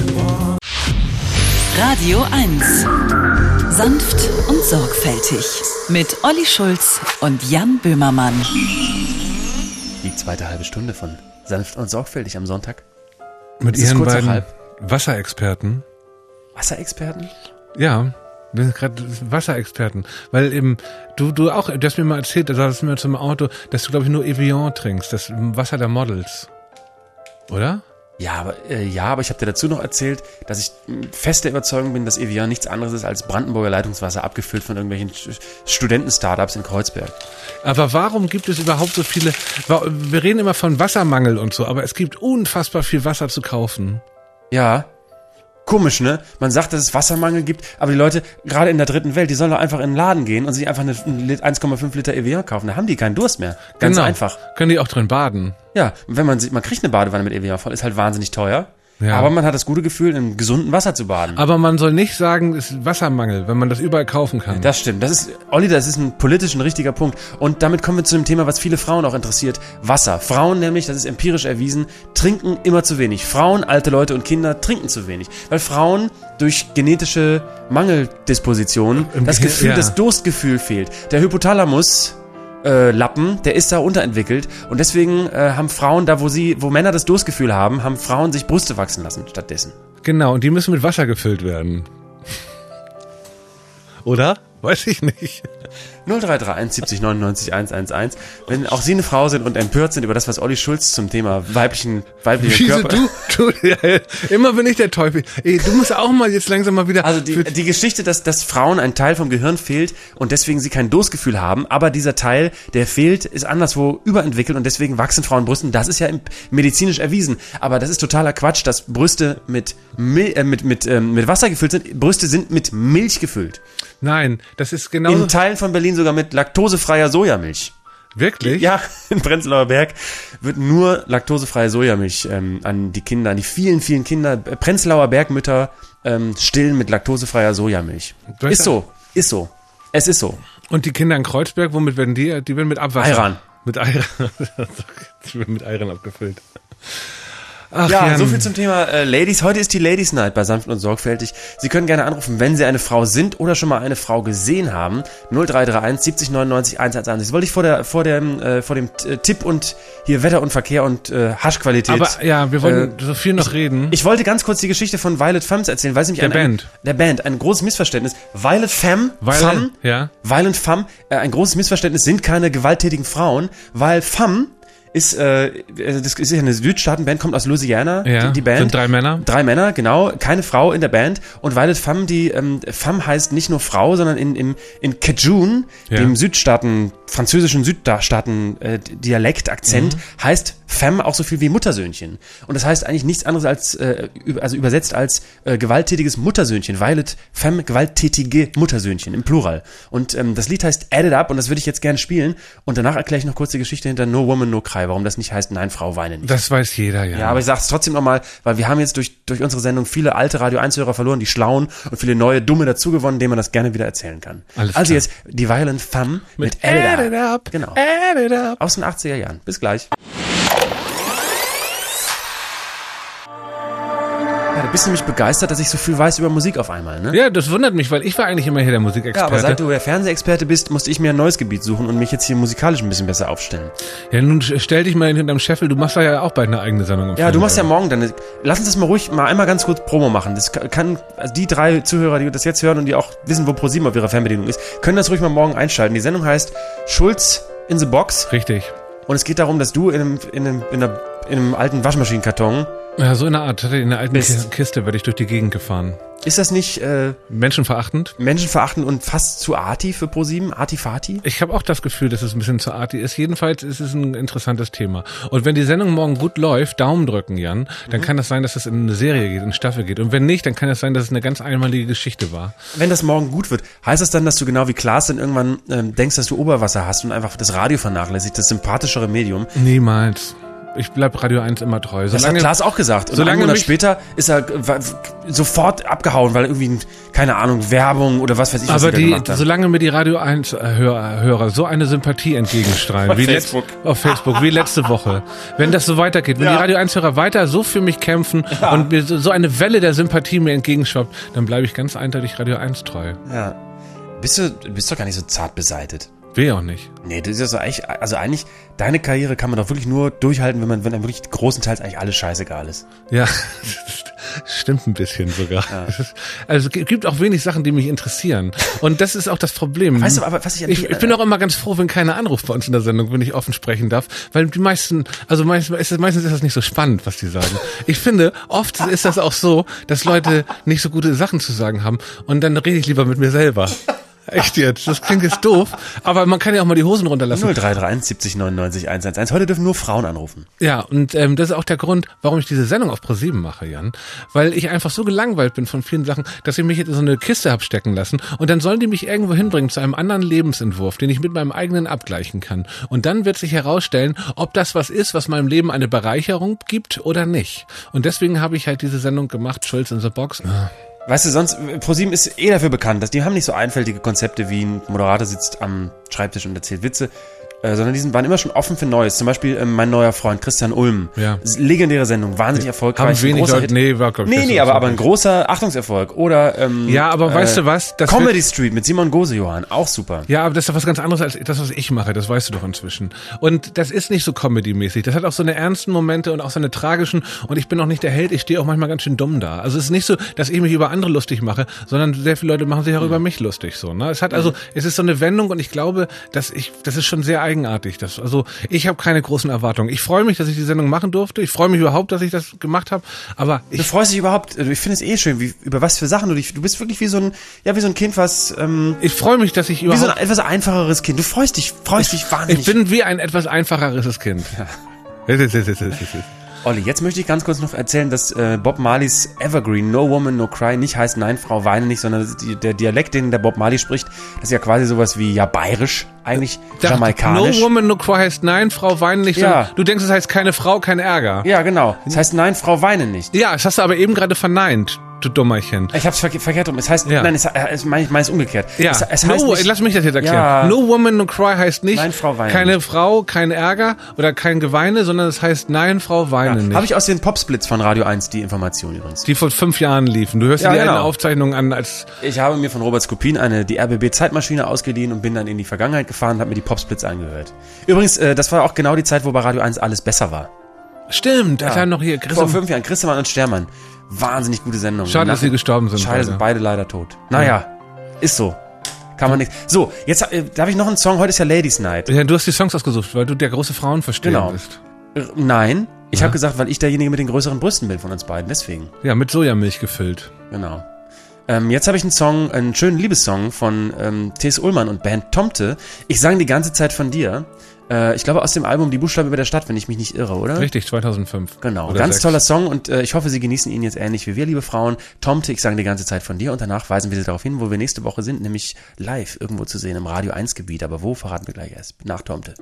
[SPEAKER 1] Radio eins. Sanft und sorgfältig. Mit Olli Schulz und Jan Böhmermann.
[SPEAKER 3] Die zweite halbe Stunde von Sanft und Sorgfältig am Sonntag.
[SPEAKER 2] Mit
[SPEAKER 3] Es ist
[SPEAKER 2] ihren
[SPEAKER 3] kurz nach
[SPEAKER 2] beiden
[SPEAKER 3] halb.
[SPEAKER 2] Wasserexperten.
[SPEAKER 3] Wasserexperten?
[SPEAKER 2] Ja, wir sind gerade Wasserexperten. Weil eben, du, du auch, du hast mir mal erzählt, da saßen wir zum Auto, dass du, glaube ich, nur Evian trinkst, das Wasser der Models. Oder?
[SPEAKER 3] Ja, aber, äh, ja, aber ich habe dir dazu noch erzählt, dass ich mh, fest der Überzeugung bin, dass Evian nichts anderes ist als Brandenburger Leitungswasser, abgefüllt von irgendwelchen Sch- Studenten-Startups in Kreuzberg.
[SPEAKER 2] Aber warum gibt es überhaupt so viele, wa- wir reden immer von Wassermangel und so, aber es gibt unfassbar viel Wasser zu kaufen.
[SPEAKER 3] Ja. Komisch, ne? Man sagt, dass es Wassermangel gibt, aber die Leute, gerade in der dritten Welt, die sollen doch einfach in den Laden gehen und sich einfach eine eins Komma fünf Liter Evian kaufen. Da haben die keinen Durst mehr. Ganz
[SPEAKER 2] Genau.
[SPEAKER 3] einfach.
[SPEAKER 2] Können die auch drin baden.
[SPEAKER 3] Ja, wenn man sich, man kriegt eine Badewanne mit Evian voll, ist halt wahnsinnig teuer.
[SPEAKER 2] Ja.
[SPEAKER 3] Aber man hat das gute Gefühl, in gesundem Wasser zu baden.
[SPEAKER 2] Aber man soll nicht sagen, es ist Wassermangel, wenn man das überall kaufen kann.
[SPEAKER 3] Das stimmt. Das ist, Olli, das ist ein politisch ein richtiger Punkt. Und damit kommen wir zu dem Thema, was viele Frauen auch interessiert. Wasser. Frauen nämlich, das ist empirisch erwiesen, trinken immer zu wenig. Frauen, alte Leute und Kinder trinken zu wenig. Weil Frauen durch genetische Mangeldispositionen
[SPEAKER 2] Im
[SPEAKER 3] das
[SPEAKER 2] Gehirn,
[SPEAKER 3] Gefühl,
[SPEAKER 2] ja.
[SPEAKER 3] das Durstgefühl fehlt. Der Hypothalamus Äh, Lappen, der ist da unterentwickelt und deswegen äh, haben Frauen da, wo sie, wo Männer das Durstgefühl haben, haben Frauen sich Brüste wachsen lassen stattdessen.
[SPEAKER 2] Genau, und die müssen mit Wasser gefüllt werden. Oder? Weiß ich nicht.
[SPEAKER 3] null drei drei eins siebzig neunundneunzig hundertelf. Wenn auch Sie eine Frau sind und empört sind über das, was Olli Schulz zum Thema weiblichen, weiblichen
[SPEAKER 2] Wieso
[SPEAKER 3] Körper...
[SPEAKER 2] du? du ja, immer bin ich der Teufel. Ey, du musst auch mal jetzt langsam mal wieder...
[SPEAKER 3] Also die, die Geschichte, dass, dass Frauen ein Teil vom Gehirn fehlt und deswegen sie kein Durstgefühl haben, aber dieser Teil, der fehlt, ist anderswo überentwickelt und deswegen wachsen Frauen Brüsten. Das ist ja medizinisch erwiesen. Aber das ist totaler Quatsch, dass Brüste mit, Mil äh, mit, mit, ähm, mit Wasser gefüllt sind. Brüste sind mit Milch gefüllt.
[SPEAKER 2] Nein, das ist genau...
[SPEAKER 3] In Teilen von Berlin sogar mit laktosefreier Sojamilch.
[SPEAKER 2] Wirklich?
[SPEAKER 3] Ja, in Prenzlauer Berg wird nur laktosefreie Sojamilch ähm, an die Kinder, an die vielen, vielen Kinder, äh, Prenzlauer Bergmütter ähm, stillen mit laktosefreier Sojamilch.
[SPEAKER 2] Du hast
[SPEAKER 3] Ist so, ist so. Es ist so.
[SPEAKER 2] Und die Kinder in Kreuzberg, womit werden die? Die werden mit Abwasser.
[SPEAKER 3] Ayran.
[SPEAKER 2] Mit Ayran. Die werden mit Ayran abgefüllt. Ach,
[SPEAKER 3] Ja,
[SPEAKER 2] Jan.
[SPEAKER 3] so viel zum Thema äh, Ladies. Heute ist die Ladies Night bei Sanft und Sorgfältig. Sie können gerne anrufen, wenn Sie eine Frau sind oder schon mal eine Frau gesehen haben. null drei drei eins siebzig neunundneunzig hundertelf. Das wollte ich vor der vor dem äh, vor dem äh, Tipp und hier Wetter und Verkehr und äh, Haschqualität.
[SPEAKER 2] Aber ja, wir wollen
[SPEAKER 3] äh,
[SPEAKER 2] so viel noch reden.
[SPEAKER 3] Ich wollte ganz kurz die Geschichte von Violet Femmes erzählen, weil sie mich
[SPEAKER 2] Der
[SPEAKER 3] an ein,
[SPEAKER 2] Band.
[SPEAKER 3] der Band ein großes Missverständnis. Violet Femme,
[SPEAKER 2] Weil,
[SPEAKER 3] Femme,
[SPEAKER 2] ja.
[SPEAKER 3] Violent Femme, äh, ein großes Missverständnis, sind keine gewalttätigen Frauen, weil Femme ist, äh, das ist ja eine Südstaatenband, kommt aus Louisiana,
[SPEAKER 2] Ja,
[SPEAKER 3] die, die Band.
[SPEAKER 2] sind drei Männer.
[SPEAKER 3] Drei Männer, genau, keine Frau in der Band. Und Violet Femme, die, ähm, Femme heißt nicht nur Frau, sondern in, in, in Cajun,
[SPEAKER 2] Ja.
[SPEAKER 3] dem Südstaaten, französischen Südstaaten, äh, Dialekt, Akzent,
[SPEAKER 2] Mhm.
[SPEAKER 3] heißt Femme auch so viel wie Muttersöhnchen. Und das heißt eigentlich nichts anderes als, äh, über- also übersetzt als äh, gewalttätiges Muttersöhnchen. Violet Femme, gewalttätige Muttersöhnchen im Plural. Und ähm, das Lied heißt Add It Up und das würde ich jetzt gerne spielen. Und danach erkläre ich noch kurz die Geschichte hinter No Woman, No Cry, warum das nicht heißt Nein, Frau, weine nicht.
[SPEAKER 2] Das weiß jeder, ja.
[SPEAKER 3] Ja, aber ich sag's trotzdem nochmal, weil wir haben jetzt durch, durch unsere Sendung viele alte Radio eins Hörer verloren, die Schlauen und viele neue Dumme dazugewonnen, denen man das gerne wieder erzählen kann.
[SPEAKER 2] Alles
[SPEAKER 3] also
[SPEAKER 2] klar.
[SPEAKER 3] jetzt die Violent Femme mit,
[SPEAKER 2] Mit Add It Up.
[SPEAKER 3] Genau.
[SPEAKER 2] Add It Up.
[SPEAKER 3] Aus den achtziger Jahren. Bis gleich. Ja, du bist nämlich begeistert, dass ich so viel weiß über Musik auf einmal, ne?
[SPEAKER 2] Ja, das wundert mich, weil ich war eigentlich immer hier der
[SPEAKER 3] Ja,
[SPEAKER 2] Musikexperte.
[SPEAKER 3] aber seit du der Fernsehexperte bist, musste ich mir ein neues Gebiet suchen und mich jetzt hier musikalisch ein bisschen besser aufstellen.
[SPEAKER 2] Ja, nun stell dich mal hinterm Scheffel, du machst da ja auch bald eine eigene Sendung. Im
[SPEAKER 3] Ja, du machst ja
[SPEAKER 2] Fernsehen.
[SPEAKER 3] morgen dann. Lass uns das mal ruhig mal einmal ganz kurz Promo machen. Das kann, also die drei Zuhörer, die das jetzt hören und die auch wissen, wo ProSieben auf ihrer Fernbedienung ist, können das ruhig mal morgen einschalten. Die Sendung heißt Schulz in the Box
[SPEAKER 2] Richtig.
[SPEAKER 3] und es geht darum, dass du in einem, in einem, in einer, in einem alten Waschmaschinenkarton,
[SPEAKER 2] Ja, so in einer Art, in einer alten
[SPEAKER 3] Bist.
[SPEAKER 2] Kiste werde ich durch die Gegend gefahren.
[SPEAKER 3] ist das nicht äh,
[SPEAKER 2] Menschenverachtend.
[SPEAKER 3] menschenverachtend und fast zu arty für ProSieben? Artifati?
[SPEAKER 2] Ich habe auch das Gefühl, dass es ein bisschen zu artig ist. Jedenfalls ist es ein interessantes Thema. Und wenn die Sendung morgen gut läuft, Daumen drücken, Jan, dann kann es sein, dass es in eine Serie geht, in eine Staffel geht. Und wenn nicht, dann kann es sein, dass es eine ganz einmalige Geschichte war.
[SPEAKER 3] Wenn das morgen gut wird, heißt das dann, dass du genau wie Klaas dann irgendwann ähm, denkst, dass du Oberwasser hast und einfach das Radio vernachlässigt, das sympathischere Medium?
[SPEAKER 2] Niemals. Ich bleib Radio eins immer treu.
[SPEAKER 3] Das hat Klaas auch gesagt. Und
[SPEAKER 2] solange
[SPEAKER 3] einen Monat
[SPEAKER 2] mich-
[SPEAKER 3] später ist er äh, w- sofort abgehauen, weil irgendwie, keine Ahnung, Werbung oder was weiß ich, was
[SPEAKER 2] aber
[SPEAKER 3] sie da
[SPEAKER 2] die,
[SPEAKER 3] gemacht haben.
[SPEAKER 2] solange mir die Radio eins Hörer, Hörer so eine Sympathie entgegenstrahlen,
[SPEAKER 3] Auf
[SPEAKER 2] wie
[SPEAKER 3] Facebook.
[SPEAKER 2] letzt- auf Facebook, wie letzte Woche, wenn das so weitergeht, wenn
[SPEAKER 3] Ja.
[SPEAKER 2] die Radio eins Hörer weiter so für mich kämpfen und mir so, so eine Welle der Sympathie mir entgegenschwappt, dann bleibe ich ganz eindeutig Radio eins treu.
[SPEAKER 3] Ja. Bist du, du bist doch gar nicht so zart beseitet.
[SPEAKER 2] Will auch nicht.
[SPEAKER 3] Nee, das ist ja so eigentlich, also eigentlich, deine Karriere kann man doch wirklich nur durchhalten, wenn man, wenn einem wirklich großenteils eigentlich alles scheißegal ist.
[SPEAKER 2] Ja, stimmt ein bisschen sogar. Es ist- Also es gibt auch wenig Sachen, die mich interessieren. Und das ist auch das Problem.
[SPEAKER 3] Weißt du, aber was ich an
[SPEAKER 2] Ich,
[SPEAKER 3] dir-
[SPEAKER 2] ich bin auch immer ganz froh, wenn keiner anruft bei uns in der Sendung, wenn ich offen sprechen darf, weil die meisten, also meistens ist, es- meistens ist das nicht so spannend, was die sagen. Ich finde, oft ist das auch so, dass Leute nicht so gute Sachen zu sagen haben und dann rede ich lieber mit mir selber. Echt jetzt? Das klingt jetzt doof. Aber man kann ja auch mal die Hosen runterlassen.
[SPEAKER 3] null drei drei eins siebzig neunundneunzig hunderteins. Heute dürfen nur Frauen anrufen.
[SPEAKER 2] Ja, und ähm, das ist auch der Grund, warum ich diese Sendung auf ProSieben mache, Jan. Weil ich einfach so gelangweilt bin von vielen Sachen, dass ich mich jetzt in so eine Kiste hab stecken lassen. Und dann sollen die mich irgendwo hinbringen zu einem anderen Lebensentwurf, den ich mit meinem eigenen abgleichen kann. Und dann wird sich herausstellen, ob das was ist, was meinem Leben eine Bereicherung gibt oder nicht. Und deswegen habe ich halt diese Sendung gemacht, Schulz in the Box.
[SPEAKER 3] Weißt du, sonst, ProSieben ist eh dafür bekannt, dass die haben nicht so einfältige Konzepte wie ein Moderator sitzt am Schreibtisch und erzählt Witze, äh, sondern die sind, waren immer schon offen für Neues. Zum Beispiel ähm, mein neuer Freund Christian Ulm.
[SPEAKER 2] Ja.
[SPEAKER 3] Legendäre Sendung, wahnsinnig erfolgreich.
[SPEAKER 2] Haben wenig Leute, nee, war glaub ich,
[SPEAKER 3] Nee, nee, aber, aber ein großer Achtungserfolg. Oder, ähm,
[SPEAKER 2] ja, aber äh, weißt du was? Das
[SPEAKER 3] Comedy Street mit Simon Gose-Johann, auch super.
[SPEAKER 2] Ja, aber das ist doch was ganz anderes als das, was ich mache, das weißt du doch inzwischen. Und das ist nicht so Comedy-mäßig. Das hat auch so eine ernsten Momente und auch so eine tragischen. Und ich bin auch nicht der Held, ich stehe auch manchmal ganz schön dumm da. Also es ist nicht so, dass ich mich über andere lustig mache, sondern sehr viele Leute machen sich auch mhm. über mich lustig. So, ne? Es hat also, mhm. es ist so eine Wendung und ich glaube, dass ich, das ist schon sehr eigenartig. Das, also ich habe keine großen Erwartungen. Ich freue mich, dass ich die Sendung machen durfte. Ich freue mich überhaupt, dass ich das gemacht habe. Aber ich
[SPEAKER 3] du freust dich überhaupt. Ich finde es eh schön, wie, über was für Sachen du dich. Du bist wirklich wie so ein, ja, wie so ein Kind, was. Ähm,
[SPEAKER 2] ich freue mich, dass ich überhaupt.
[SPEAKER 3] Wie so ein etwas einfacheres Kind. Du freust dich, freust
[SPEAKER 2] ich,
[SPEAKER 3] dich wahnsinnig.
[SPEAKER 2] Ich bin wie ein etwas einfacheres Kind. Ja.
[SPEAKER 3] Olli, jetzt möchte ich ganz kurz noch erzählen, dass äh, Bob Marleys Evergreen, No Woman, No Cry, nicht heißt Nein, Frau, weine nicht, sondern die, der Dialekt, den der Bob Marley spricht, das ist ja quasi sowas wie, ja, bayerisch, eigentlich
[SPEAKER 2] Dacht,
[SPEAKER 3] jamaikanisch.
[SPEAKER 2] No Woman, No Cry heißt Nein, Frau, weine nicht.
[SPEAKER 3] Ja.
[SPEAKER 2] Du denkst, es heißt keine Frau, kein Ärger.
[SPEAKER 3] Ja, genau. Es heißt Nein, Frau, weine nicht.
[SPEAKER 2] Ja, das hast du aber eben gerade verneint. Du Dummerchen.
[SPEAKER 3] Ich hab's ver verkehrt um. Es heißt,
[SPEAKER 2] ja.
[SPEAKER 3] nein, es, es meine ich mein es umgekehrt.
[SPEAKER 2] Ja.
[SPEAKER 3] Es, es heißt
[SPEAKER 2] no,
[SPEAKER 3] nicht,
[SPEAKER 2] lass mich das jetzt erklären.
[SPEAKER 3] Ja.
[SPEAKER 2] No Woman, No Cry heißt nicht,
[SPEAKER 3] nein, Frau, weine
[SPEAKER 2] keine
[SPEAKER 3] nicht.
[SPEAKER 2] Frau, kein Ärger oder kein Geweine, sondern es heißt Nein, Frau, weine
[SPEAKER 3] ja.
[SPEAKER 2] nicht.
[SPEAKER 3] Habe ich aus den Popsplits von Radio eins die Information übrigens.
[SPEAKER 2] Die vor fünf Jahren liefen. Du hörst
[SPEAKER 3] ja,
[SPEAKER 2] dir die
[SPEAKER 3] genau.
[SPEAKER 2] eine Aufzeichnung an als...
[SPEAKER 3] Ich habe mir von Robert Skopin eine, die R B B-Zeitmaschine ausgeliehen und bin dann in die Vergangenheit gefahren und habe mir die Popsplits angehört. Übrigens, äh, das war auch genau die Zeit, wo bei Radio eins alles besser war.
[SPEAKER 2] Stimmt,
[SPEAKER 3] ja.
[SPEAKER 2] das war noch hier. Chris
[SPEAKER 3] Vor fünf Jahren, Christemann und Stermann. Wahnsinnig gute Sendung.
[SPEAKER 2] Schade, dass sie gestorben sind.
[SPEAKER 3] Schade, sind beide leider tot. Naja, ja. Ist so. Kann man nichts. So, jetzt äh, darf ich noch einen Song. Heute ist ja Ladies Night.
[SPEAKER 2] Ja, du hast die Songs ausgesucht, weil du der große Frauenversteher
[SPEAKER 3] genau.
[SPEAKER 2] bist.
[SPEAKER 3] Äh, nein, ich
[SPEAKER 2] ja.
[SPEAKER 3] habe gesagt, weil ich derjenige mit den größeren Brüsten bin von uns beiden. Deswegen.
[SPEAKER 2] Ja, mit Sojamilch gefüllt.
[SPEAKER 3] Genau. Ähm, jetzt habe ich einen Song, einen schönen Liebessong von ähm, T S Ullmann und Band Tomte. Ich sang die ganze Zeit von dir. Äh, ich glaube aus dem Album Die Buchstaben über der Stadt, wenn ich mich nicht irre, oder?
[SPEAKER 2] Richtig, zweitausendfünf.
[SPEAKER 3] Genau,
[SPEAKER 2] oder
[SPEAKER 3] ganz
[SPEAKER 2] sechs.
[SPEAKER 3] toller Song und äh, ich hoffe, Sie genießen ihn jetzt ähnlich wie wir, liebe Frauen. Tomte, ich sang die ganze Zeit von dir und danach weisen wir Sie darauf hin, wo wir nächste Woche sind, nämlich live irgendwo zu sehen im Radio eins Gebiet. Aber wo, verraten wir gleich erst. Nach Tomte.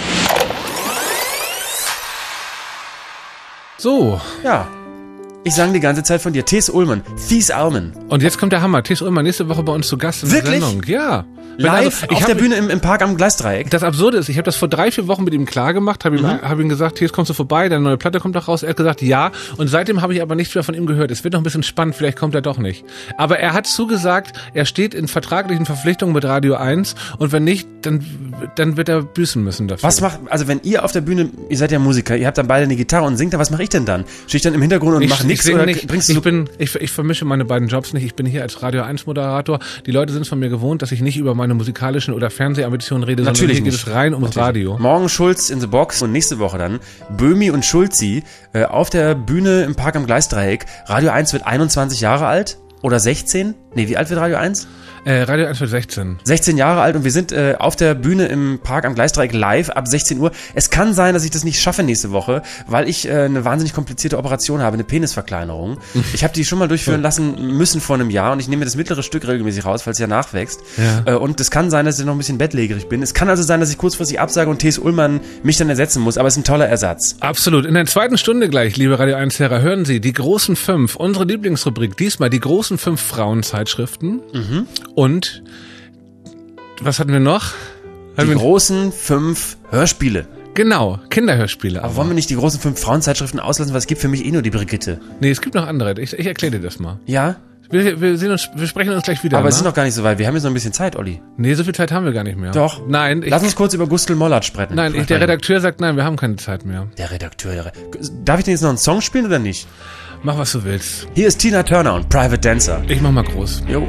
[SPEAKER 2] So.
[SPEAKER 3] Ja. Ich sang die ganze Zeit von dir. T S Ullmann. Thies Alman.
[SPEAKER 2] Und jetzt kommt der Hammer. T S Ullmann nächste Woche bei uns zu Gast in
[SPEAKER 3] Wirklich?
[SPEAKER 2] der Sendung. Ja.
[SPEAKER 3] Live
[SPEAKER 2] also, ich
[SPEAKER 3] auf
[SPEAKER 2] hab,
[SPEAKER 3] der Bühne im, im Park am Gleisdreieck.
[SPEAKER 2] Das Absurde ist, ich habe das vor drei, vier Wochen mit ihm klar gemacht, habe ihm,
[SPEAKER 3] Mhm.
[SPEAKER 2] hab ihm gesagt, hier kommst du vorbei, deine neue Platte kommt doch raus. Er hat gesagt, ja. Und seitdem habe ich aber nichts mehr von ihm gehört. Es wird noch ein bisschen spannend, vielleicht kommt er doch nicht. Aber er hat zugesagt, er steht in vertraglichen Verpflichtungen mit Radio eins und wenn nicht, dann, dann wird er büßen müssen dafür.
[SPEAKER 3] Was macht, also wenn ihr auf der Bühne, ihr seid ja Musiker, ihr habt dann beide eine Gitarre und singt da, was mache ich denn dann? Stehe ich dann im Hintergrund und
[SPEAKER 2] ich,
[SPEAKER 3] mache nichts
[SPEAKER 2] ich
[SPEAKER 3] oder
[SPEAKER 2] nicht,
[SPEAKER 3] bringst
[SPEAKER 2] ich
[SPEAKER 3] du...
[SPEAKER 2] bin, ich, ich vermische meine beiden Jobs nicht. Ich bin hier als Radio eins Moderator. Die Leute sind von mir gewohnt, dass ich nicht über meine musikalischen oder Fernsehambitionen rede,
[SPEAKER 3] Natürlich
[SPEAKER 2] sondern hier
[SPEAKER 3] nicht.
[SPEAKER 2] geht es rein ums
[SPEAKER 3] Natürlich.
[SPEAKER 2] Radio.
[SPEAKER 3] Morgen Schulz in the Box und nächste Woche dann Böhmi und Schulzi äh, auf der Bühne im Park am Gleisdreieck. Radio eins wird einundzwanzig Jahre alt oder sechzehn? Nee, wie alt wird Radio eins?
[SPEAKER 2] Äh, Radio eins wird sechzehn.
[SPEAKER 3] sechzehn Jahre alt und wir sind äh, auf der Bühne im Park am Gleisdreieck live ab sechzehn Uhr. Es kann sein, dass ich das nicht schaffe nächste Woche, weil ich äh, eine wahnsinnig komplizierte Operation habe, eine Penisverkleinerung. Ich habe die schon mal durchführen lassen müssen vor einem Jahr und ich nehme mir das mittlere Stück regelmäßig raus, falls es ja nachwächst.
[SPEAKER 2] Ja.
[SPEAKER 3] Äh, und es kann sein, dass ich noch ein bisschen bettlägerig bin. Es kann also sein, dass ich kurzfristig absage und T S Ullmann mich dann ersetzen muss, aber es ist ein toller Ersatz.
[SPEAKER 2] Absolut. In der zweiten Stunde gleich, liebe Radio eins-Hörer, hören Sie die großen fünf, unsere Lieblingsrubrik, diesmal die großen fünf Frauenzeitschriften
[SPEAKER 3] Mhm.
[SPEAKER 2] und was hatten wir noch? Hatten
[SPEAKER 3] Die
[SPEAKER 2] wir
[SPEAKER 3] großen fünf Hörspiele.
[SPEAKER 2] Genau, Kinderhörspiele.
[SPEAKER 3] Aber wollen wir nicht die großen fünf Frauenzeitschriften auslassen, weil es gibt für mich eh nur die Brigitte.
[SPEAKER 2] Nee, es gibt noch andere. Ich, ich erkläre dir das mal.
[SPEAKER 3] Ja?
[SPEAKER 2] Wir, wir, sehen uns, wir sprechen uns gleich wieder.
[SPEAKER 3] Aber
[SPEAKER 2] ne?
[SPEAKER 3] es ist noch gar nicht so weit. Wir haben jetzt noch ein bisschen Zeit, Olli.
[SPEAKER 2] Nee, so viel Zeit haben wir gar nicht mehr.
[SPEAKER 3] Doch.
[SPEAKER 2] Nein, ich,
[SPEAKER 3] Lass uns kurz über Gustl Mollert sprechen.
[SPEAKER 2] nein ich, der Redakteur sagt, nein, wir haben keine Zeit mehr.
[SPEAKER 3] Der Redakteur. Der Re Darf ich denn jetzt noch einen Song spielen oder nicht?
[SPEAKER 2] Mach, was du willst.
[SPEAKER 3] Hier ist Tina Turner und Private Dancer.
[SPEAKER 2] Ich mach mal groß.
[SPEAKER 3] Jo.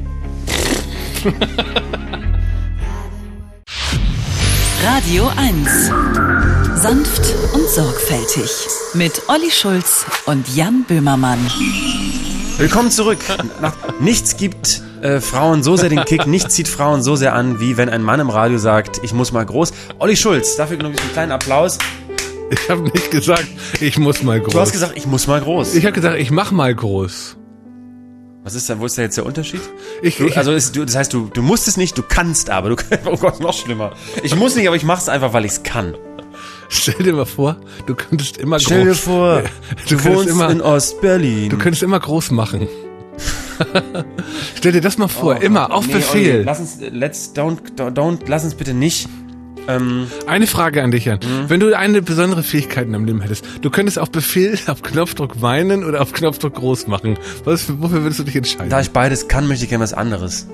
[SPEAKER 1] Radio eins. Sanft und sorgfältig. Mit Olli Schulz und Jan Böhmermann.
[SPEAKER 3] Willkommen zurück. Nach, nichts gibt äh, Frauen so sehr den Kick, nichts zieht Frauen so sehr an, wie wenn ein Mann im Radio sagt, ich muss mal groß. Olli Schulz, dafür genug einen kleinen Applaus.
[SPEAKER 2] Ich habe nicht gesagt, ich muss mal groß.
[SPEAKER 3] Du hast gesagt, ich muss mal groß.
[SPEAKER 2] Ich habe gesagt, ich mach mal groß.
[SPEAKER 3] Was ist da, wo ist da jetzt der Unterschied?
[SPEAKER 2] Ich,
[SPEAKER 3] Du,
[SPEAKER 2] ich,
[SPEAKER 3] also ist, du, das heißt, du, du musst es nicht, du kannst aber. Du, oh Gott, noch schlimmer. Ich muss nicht, aber ich mach's einfach, weil ich's kann.
[SPEAKER 2] Stell dir mal vor, du könntest immer groß.
[SPEAKER 3] Stell dir vor,
[SPEAKER 2] du,
[SPEAKER 3] du
[SPEAKER 2] könntest
[SPEAKER 3] wohnst
[SPEAKER 2] immer,
[SPEAKER 3] in Ostberlin.
[SPEAKER 2] Du könntest immer groß machen. Stell dir das mal vor,
[SPEAKER 3] Oh,
[SPEAKER 2] immer, auf
[SPEAKER 3] nee,
[SPEAKER 2] Befehl.
[SPEAKER 3] Olli, lass uns, let's, don't, don't, lass uns bitte nicht, ähm,
[SPEAKER 2] Eine Frage an dich, Jan.
[SPEAKER 3] Mhm.
[SPEAKER 2] Wenn du eine besondere Fähigkeit in deinem Leben hättest, du könntest auf Befehl, auf Knopfdruck weinen oder auf Knopfdruck groß machen. Was, wofür würdest du dich entscheiden?
[SPEAKER 3] da ich beides kann, möchte ich gerne was anderes.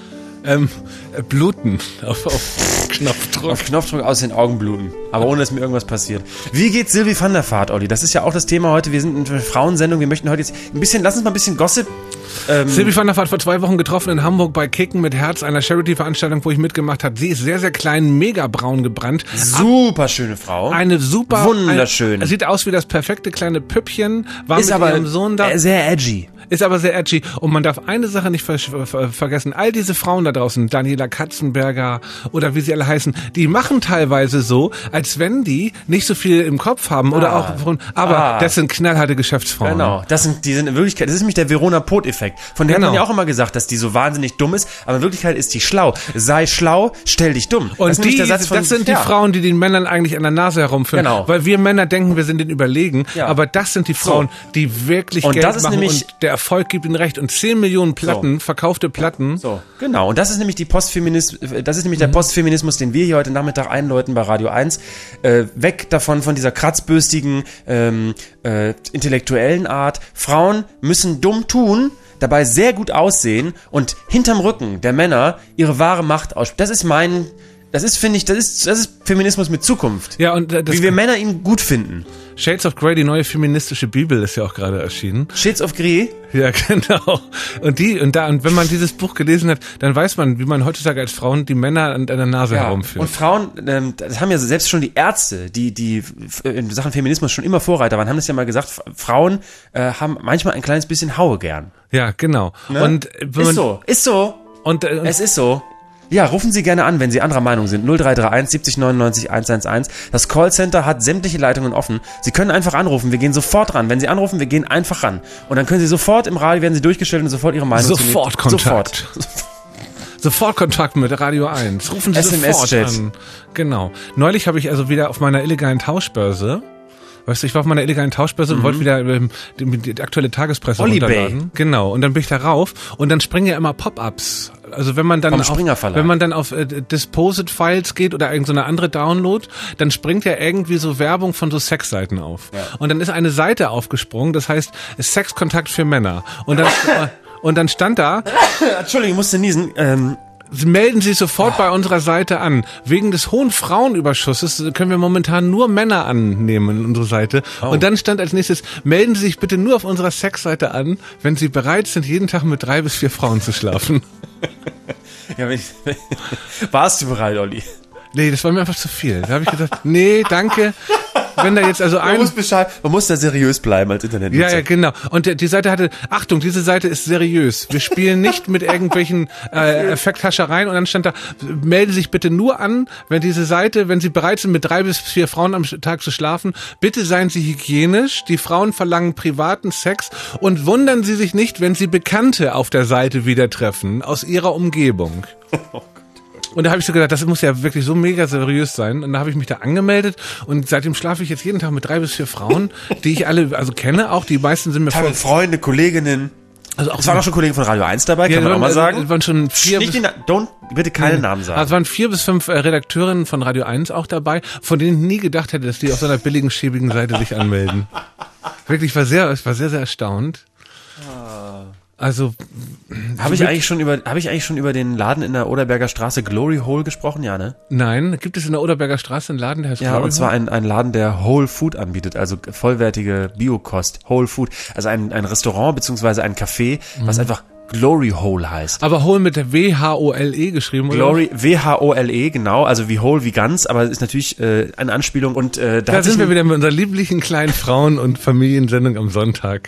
[SPEAKER 2] Ähm, äh, bluten auf, auf Knopfdruck.
[SPEAKER 3] Auf Knopfdruck aus den Augen bluten. Aber ohne, dass mir irgendwas passiert. Wie geht Sylvie van der Vaart, Olli? Das ist ja auch das Thema heute. Wir sind eine Frauensendung. Wir möchten heute jetzt ein bisschen, lass uns mal ein bisschen Gossip. Ähm,
[SPEAKER 2] Sylvie van der Vaart vor zwei Wochen getroffen in Hamburg bei Kicken mit Herz, einer Charity-Veranstaltung, wo ich mitgemacht habe. Sie ist sehr, sehr klein, mega braun gebrannt.
[SPEAKER 3] super schöne Frau.
[SPEAKER 2] Eine super...
[SPEAKER 3] Wunderschön.
[SPEAKER 2] Ein, sieht aus wie das perfekte kleine Püppchen. War
[SPEAKER 3] ist
[SPEAKER 2] mit
[SPEAKER 3] aber
[SPEAKER 2] ihrem Sohn da.
[SPEAKER 3] äh, sehr edgy.
[SPEAKER 2] Ist aber sehr edgy. Und man darf eine Sache nicht ver ver vergessen. All diese Frauen da draußen, Daniela Katzenberger oder wie sie alle heißen, die machen teilweise so, als wenn die nicht so viel im Kopf haben. Oder
[SPEAKER 3] Ah.
[SPEAKER 2] auch von, aber
[SPEAKER 3] Ah.
[SPEAKER 2] das sind knallharte Geschäftsfrauen.
[SPEAKER 3] Genau, das sind, die sind in Wirklichkeit, das ist nämlich der Verona-Pot-Effekt. Von dem
[SPEAKER 2] Genau.
[SPEAKER 3] hat man ja auch immer gesagt, dass die so wahnsinnig dumm ist, aber in Wirklichkeit ist die schlau. Sei schlau, stell dich dumm.
[SPEAKER 2] Und
[SPEAKER 3] das ist nämlich
[SPEAKER 2] die,
[SPEAKER 3] der Satz von,
[SPEAKER 2] das sind die
[SPEAKER 3] ja.
[SPEAKER 2] Frauen, die den Männern eigentlich an der Nase herumführen.
[SPEAKER 3] Genau.
[SPEAKER 2] Weil wir Männer denken, wir sind denen überlegen.
[SPEAKER 3] Ja.
[SPEAKER 2] Aber das sind die Frauen, die wirklich
[SPEAKER 3] Und
[SPEAKER 2] Geld
[SPEAKER 3] das ist
[SPEAKER 2] machen
[SPEAKER 3] nämlich-
[SPEAKER 2] und der Erfolg gibt ihnen recht. Und zehn Millionen Platten, verkaufte Platten.
[SPEAKER 3] So, genau. Und das ist nämlich die Postfeminismus, das ist nämlich
[SPEAKER 2] Mhm.
[SPEAKER 3] der Postfeminismus, den wir hier heute Nachmittag einläuten bei Radio eins. Äh, weg davon, von dieser kratzbürstigen, ähm, äh, intellektuellen Art. Frauen müssen dumm tun, dabei sehr gut aussehen und hinterm Rücken der Männer ihre wahre Macht ausspielen. Das ist mein, das ist, finde ich, das ist, das ist Feminismus mit Zukunft.
[SPEAKER 2] Ja, und äh, das
[SPEAKER 3] Wie wir Männer ihn gut finden.
[SPEAKER 2] Shades of Grey, die neue feministische Bibel, ist ja auch gerade erschienen.
[SPEAKER 3] Shades of Grey.
[SPEAKER 2] Ja, genau. Und die, und da, und wenn man dieses Buch gelesen hat, dann weiß man, wie man heutzutage als Frauen die Männer an der Nase
[SPEAKER 3] Ja.
[SPEAKER 2] herumführt.
[SPEAKER 3] Und Frauen, ähm, das haben ja selbst schon die Ärzte, die, die f- in Sachen Feminismus schon immer Vorreiter waren, haben das ja mal gesagt, F- Frauen äh, haben manchmal ein kleines bisschen Haue gern.
[SPEAKER 2] Ja, genau.
[SPEAKER 3] Ne?
[SPEAKER 2] Und äh, wenn man,
[SPEAKER 3] Ist so, ist so.
[SPEAKER 2] Und, äh, und
[SPEAKER 3] Es ist so. Ja, rufen Sie gerne an, wenn Sie anderer Meinung sind. null drei drei eins siebzig neunundneunzig hundertelf. Das Callcenter hat sämtliche Leitungen offen. Sie können einfach anrufen. Wir gehen sofort ran. Wenn Sie anrufen, wir gehen einfach ran. Und dann können Sie sofort im Radio, werden Sie durchgestellt und sofort Ihre Meinung
[SPEAKER 2] Sofort
[SPEAKER 3] zu nehmen.
[SPEAKER 2] Kontakt.
[SPEAKER 3] Sofort.
[SPEAKER 2] Sofort Kontakt mit Radio eins. Rufen Sie
[SPEAKER 3] S M S-Chat.
[SPEAKER 2] sofort an. Genau. Neulich habe ich also wieder auf meiner illegalen Tauschbörse, weißt du, ich war auf meiner illegalen Tauschbörse und wollte wieder ähm, die, die aktuelle Tagespresse
[SPEAKER 3] Olli Bay.
[SPEAKER 2] runterladen. Genau. Und dann bin ich da rauf und dann springen ja immer Pop-ups. Also wenn man dann
[SPEAKER 3] Vom
[SPEAKER 2] auf,
[SPEAKER 3] Springer Verlag.
[SPEAKER 2] wenn man dann auf äh, Disposed Files geht oder irgend so eine andere Download, dann springt ja irgendwie so Werbung von so Sexseiten auf.
[SPEAKER 3] Ja.
[SPEAKER 2] Und dann ist eine Seite aufgesprungen, das heißt Sexkontakt für Männer. Und dann und dann stand da,
[SPEAKER 3] Entschuldigung, ich musste niesen. Ähm,
[SPEAKER 2] Sie melden sich sofort bei unserer Seite an. Wegen des hohen Frauenüberschusses können wir momentan nur Männer annehmen in unsere Seite.
[SPEAKER 3] Oh.
[SPEAKER 2] Und dann stand als nächstes, melden Sie sich bitte nur auf unserer Sexseite an, wenn Sie bereit sind, jeden Tag mit drei bis vier Frauen zu schlafen.
[SPEAKER 3] ja, wenn ich, warst du bereit, Olli?
[SPEAKER 2] Nee, das war mir einfach zu viel. Da habe ich gesagt, nee, danke. Wenn da jetzt also
[SPEAKER 3] Man
[SPEAKER 2] ein...
[SPEAKER 3] muss Bescheid, man muss da seriös bleiben als Internetnutzer.
[SPEAKER 2] Ja, ja, genau. Und der, die Seite hatte, Achtung, diese Seite ist seriös. Wir spielen nicht mit irgendwelchen äh, Effekthaschereien. Und dann stand da, melden Sie sich bitte nur an, wenn diese Seite, wenn Sie bereit sind, mit drei bis vier Frauen am Tag zu schlafen, bitte seien Sie hygienisch. Die Frauen verlangen privaten Sex und wundern Sie sich nicht, wenn Sie Bekannte auf der Seite wieder treffen, aus Ihrer Umgebung. Und da habe ich so gedacht, das muss ja wirklich so mega seriös sein. Und da habe ich mich da angemeldet und seitdem schlafe ich jetzt jeden Tag mit drei bis vier Frauen, die ich alle also kenne. Auch die meisten sind mir
[SPEAKER 3] Tage,
[SPEAKER 2] voll...
[SPEAKER 3] Freunde, Kolleginnen.
[SPEAKER 2] Also auch
[SPEAKER 3] Es waren auch schon Kollegen von Radio eins dabei,
[SPEAKER 2] ja,
[SPEAKER 3] kann man auch mal
[SPEAKER 2] Es
[SPEAKER 3] sagen.
[SPEAKER 2] waren schon vier
[SPEAKER 3] Nicht
[SPEAKER 2] bis,
[SPEAKER 3] die Na- don't, bitte keine Namen sagen.
[SPEAKER 2] also es waren vier bis fünf äh, Redakteurinnen von Radio eins auch dabei, von denen ich nie gedacht hätte, dass die auf so einer billigen, schäbigen Seite sich anmelden. Wirklich, ich war sehr, ich war sehr, sehr erstaunt. Also
[SPEAKER 3] Habe ich eigentlich schon über, habe ich eigentlich schon über den Laden in der Oderberger Straße Glory Hole gesprochen? Ja, ne?
[SPEAKER 2] nein, gibt es in der Oderberger Straße einen Laden, der heißt
[SPEAKER 3] Ja,
[SPEAKER 2] Glory
[SPEAKER 3] und zwar
[SPEAKER 2] Hole?
[SPEAKER 3] ein, ein Laden, der Whole Food anbietet, also vollwertige Biokost, Whole Food. Also ein, ein Restaurant beziehungsweise ein Café, was einfach Glory Hole heißt.
[SPEAKER 2] Aber Hole mit der W H O L E geschrieben, oder?
[SPEAKER 3] Glory, W H O L E, genau, also wie Whole, wie ganz, aber es ist natürlich äh, eine Anspielung und äh, da,
[SPEAKER 2] Da
[SPEAKER 3] hat sich
[SPEAKER 2] sind wir
[SPEAKER 3] ein-
[SPEAKER 2] wieder mit unserer lieblichen kleinen Frauen- und Familiensendung am Sonntag.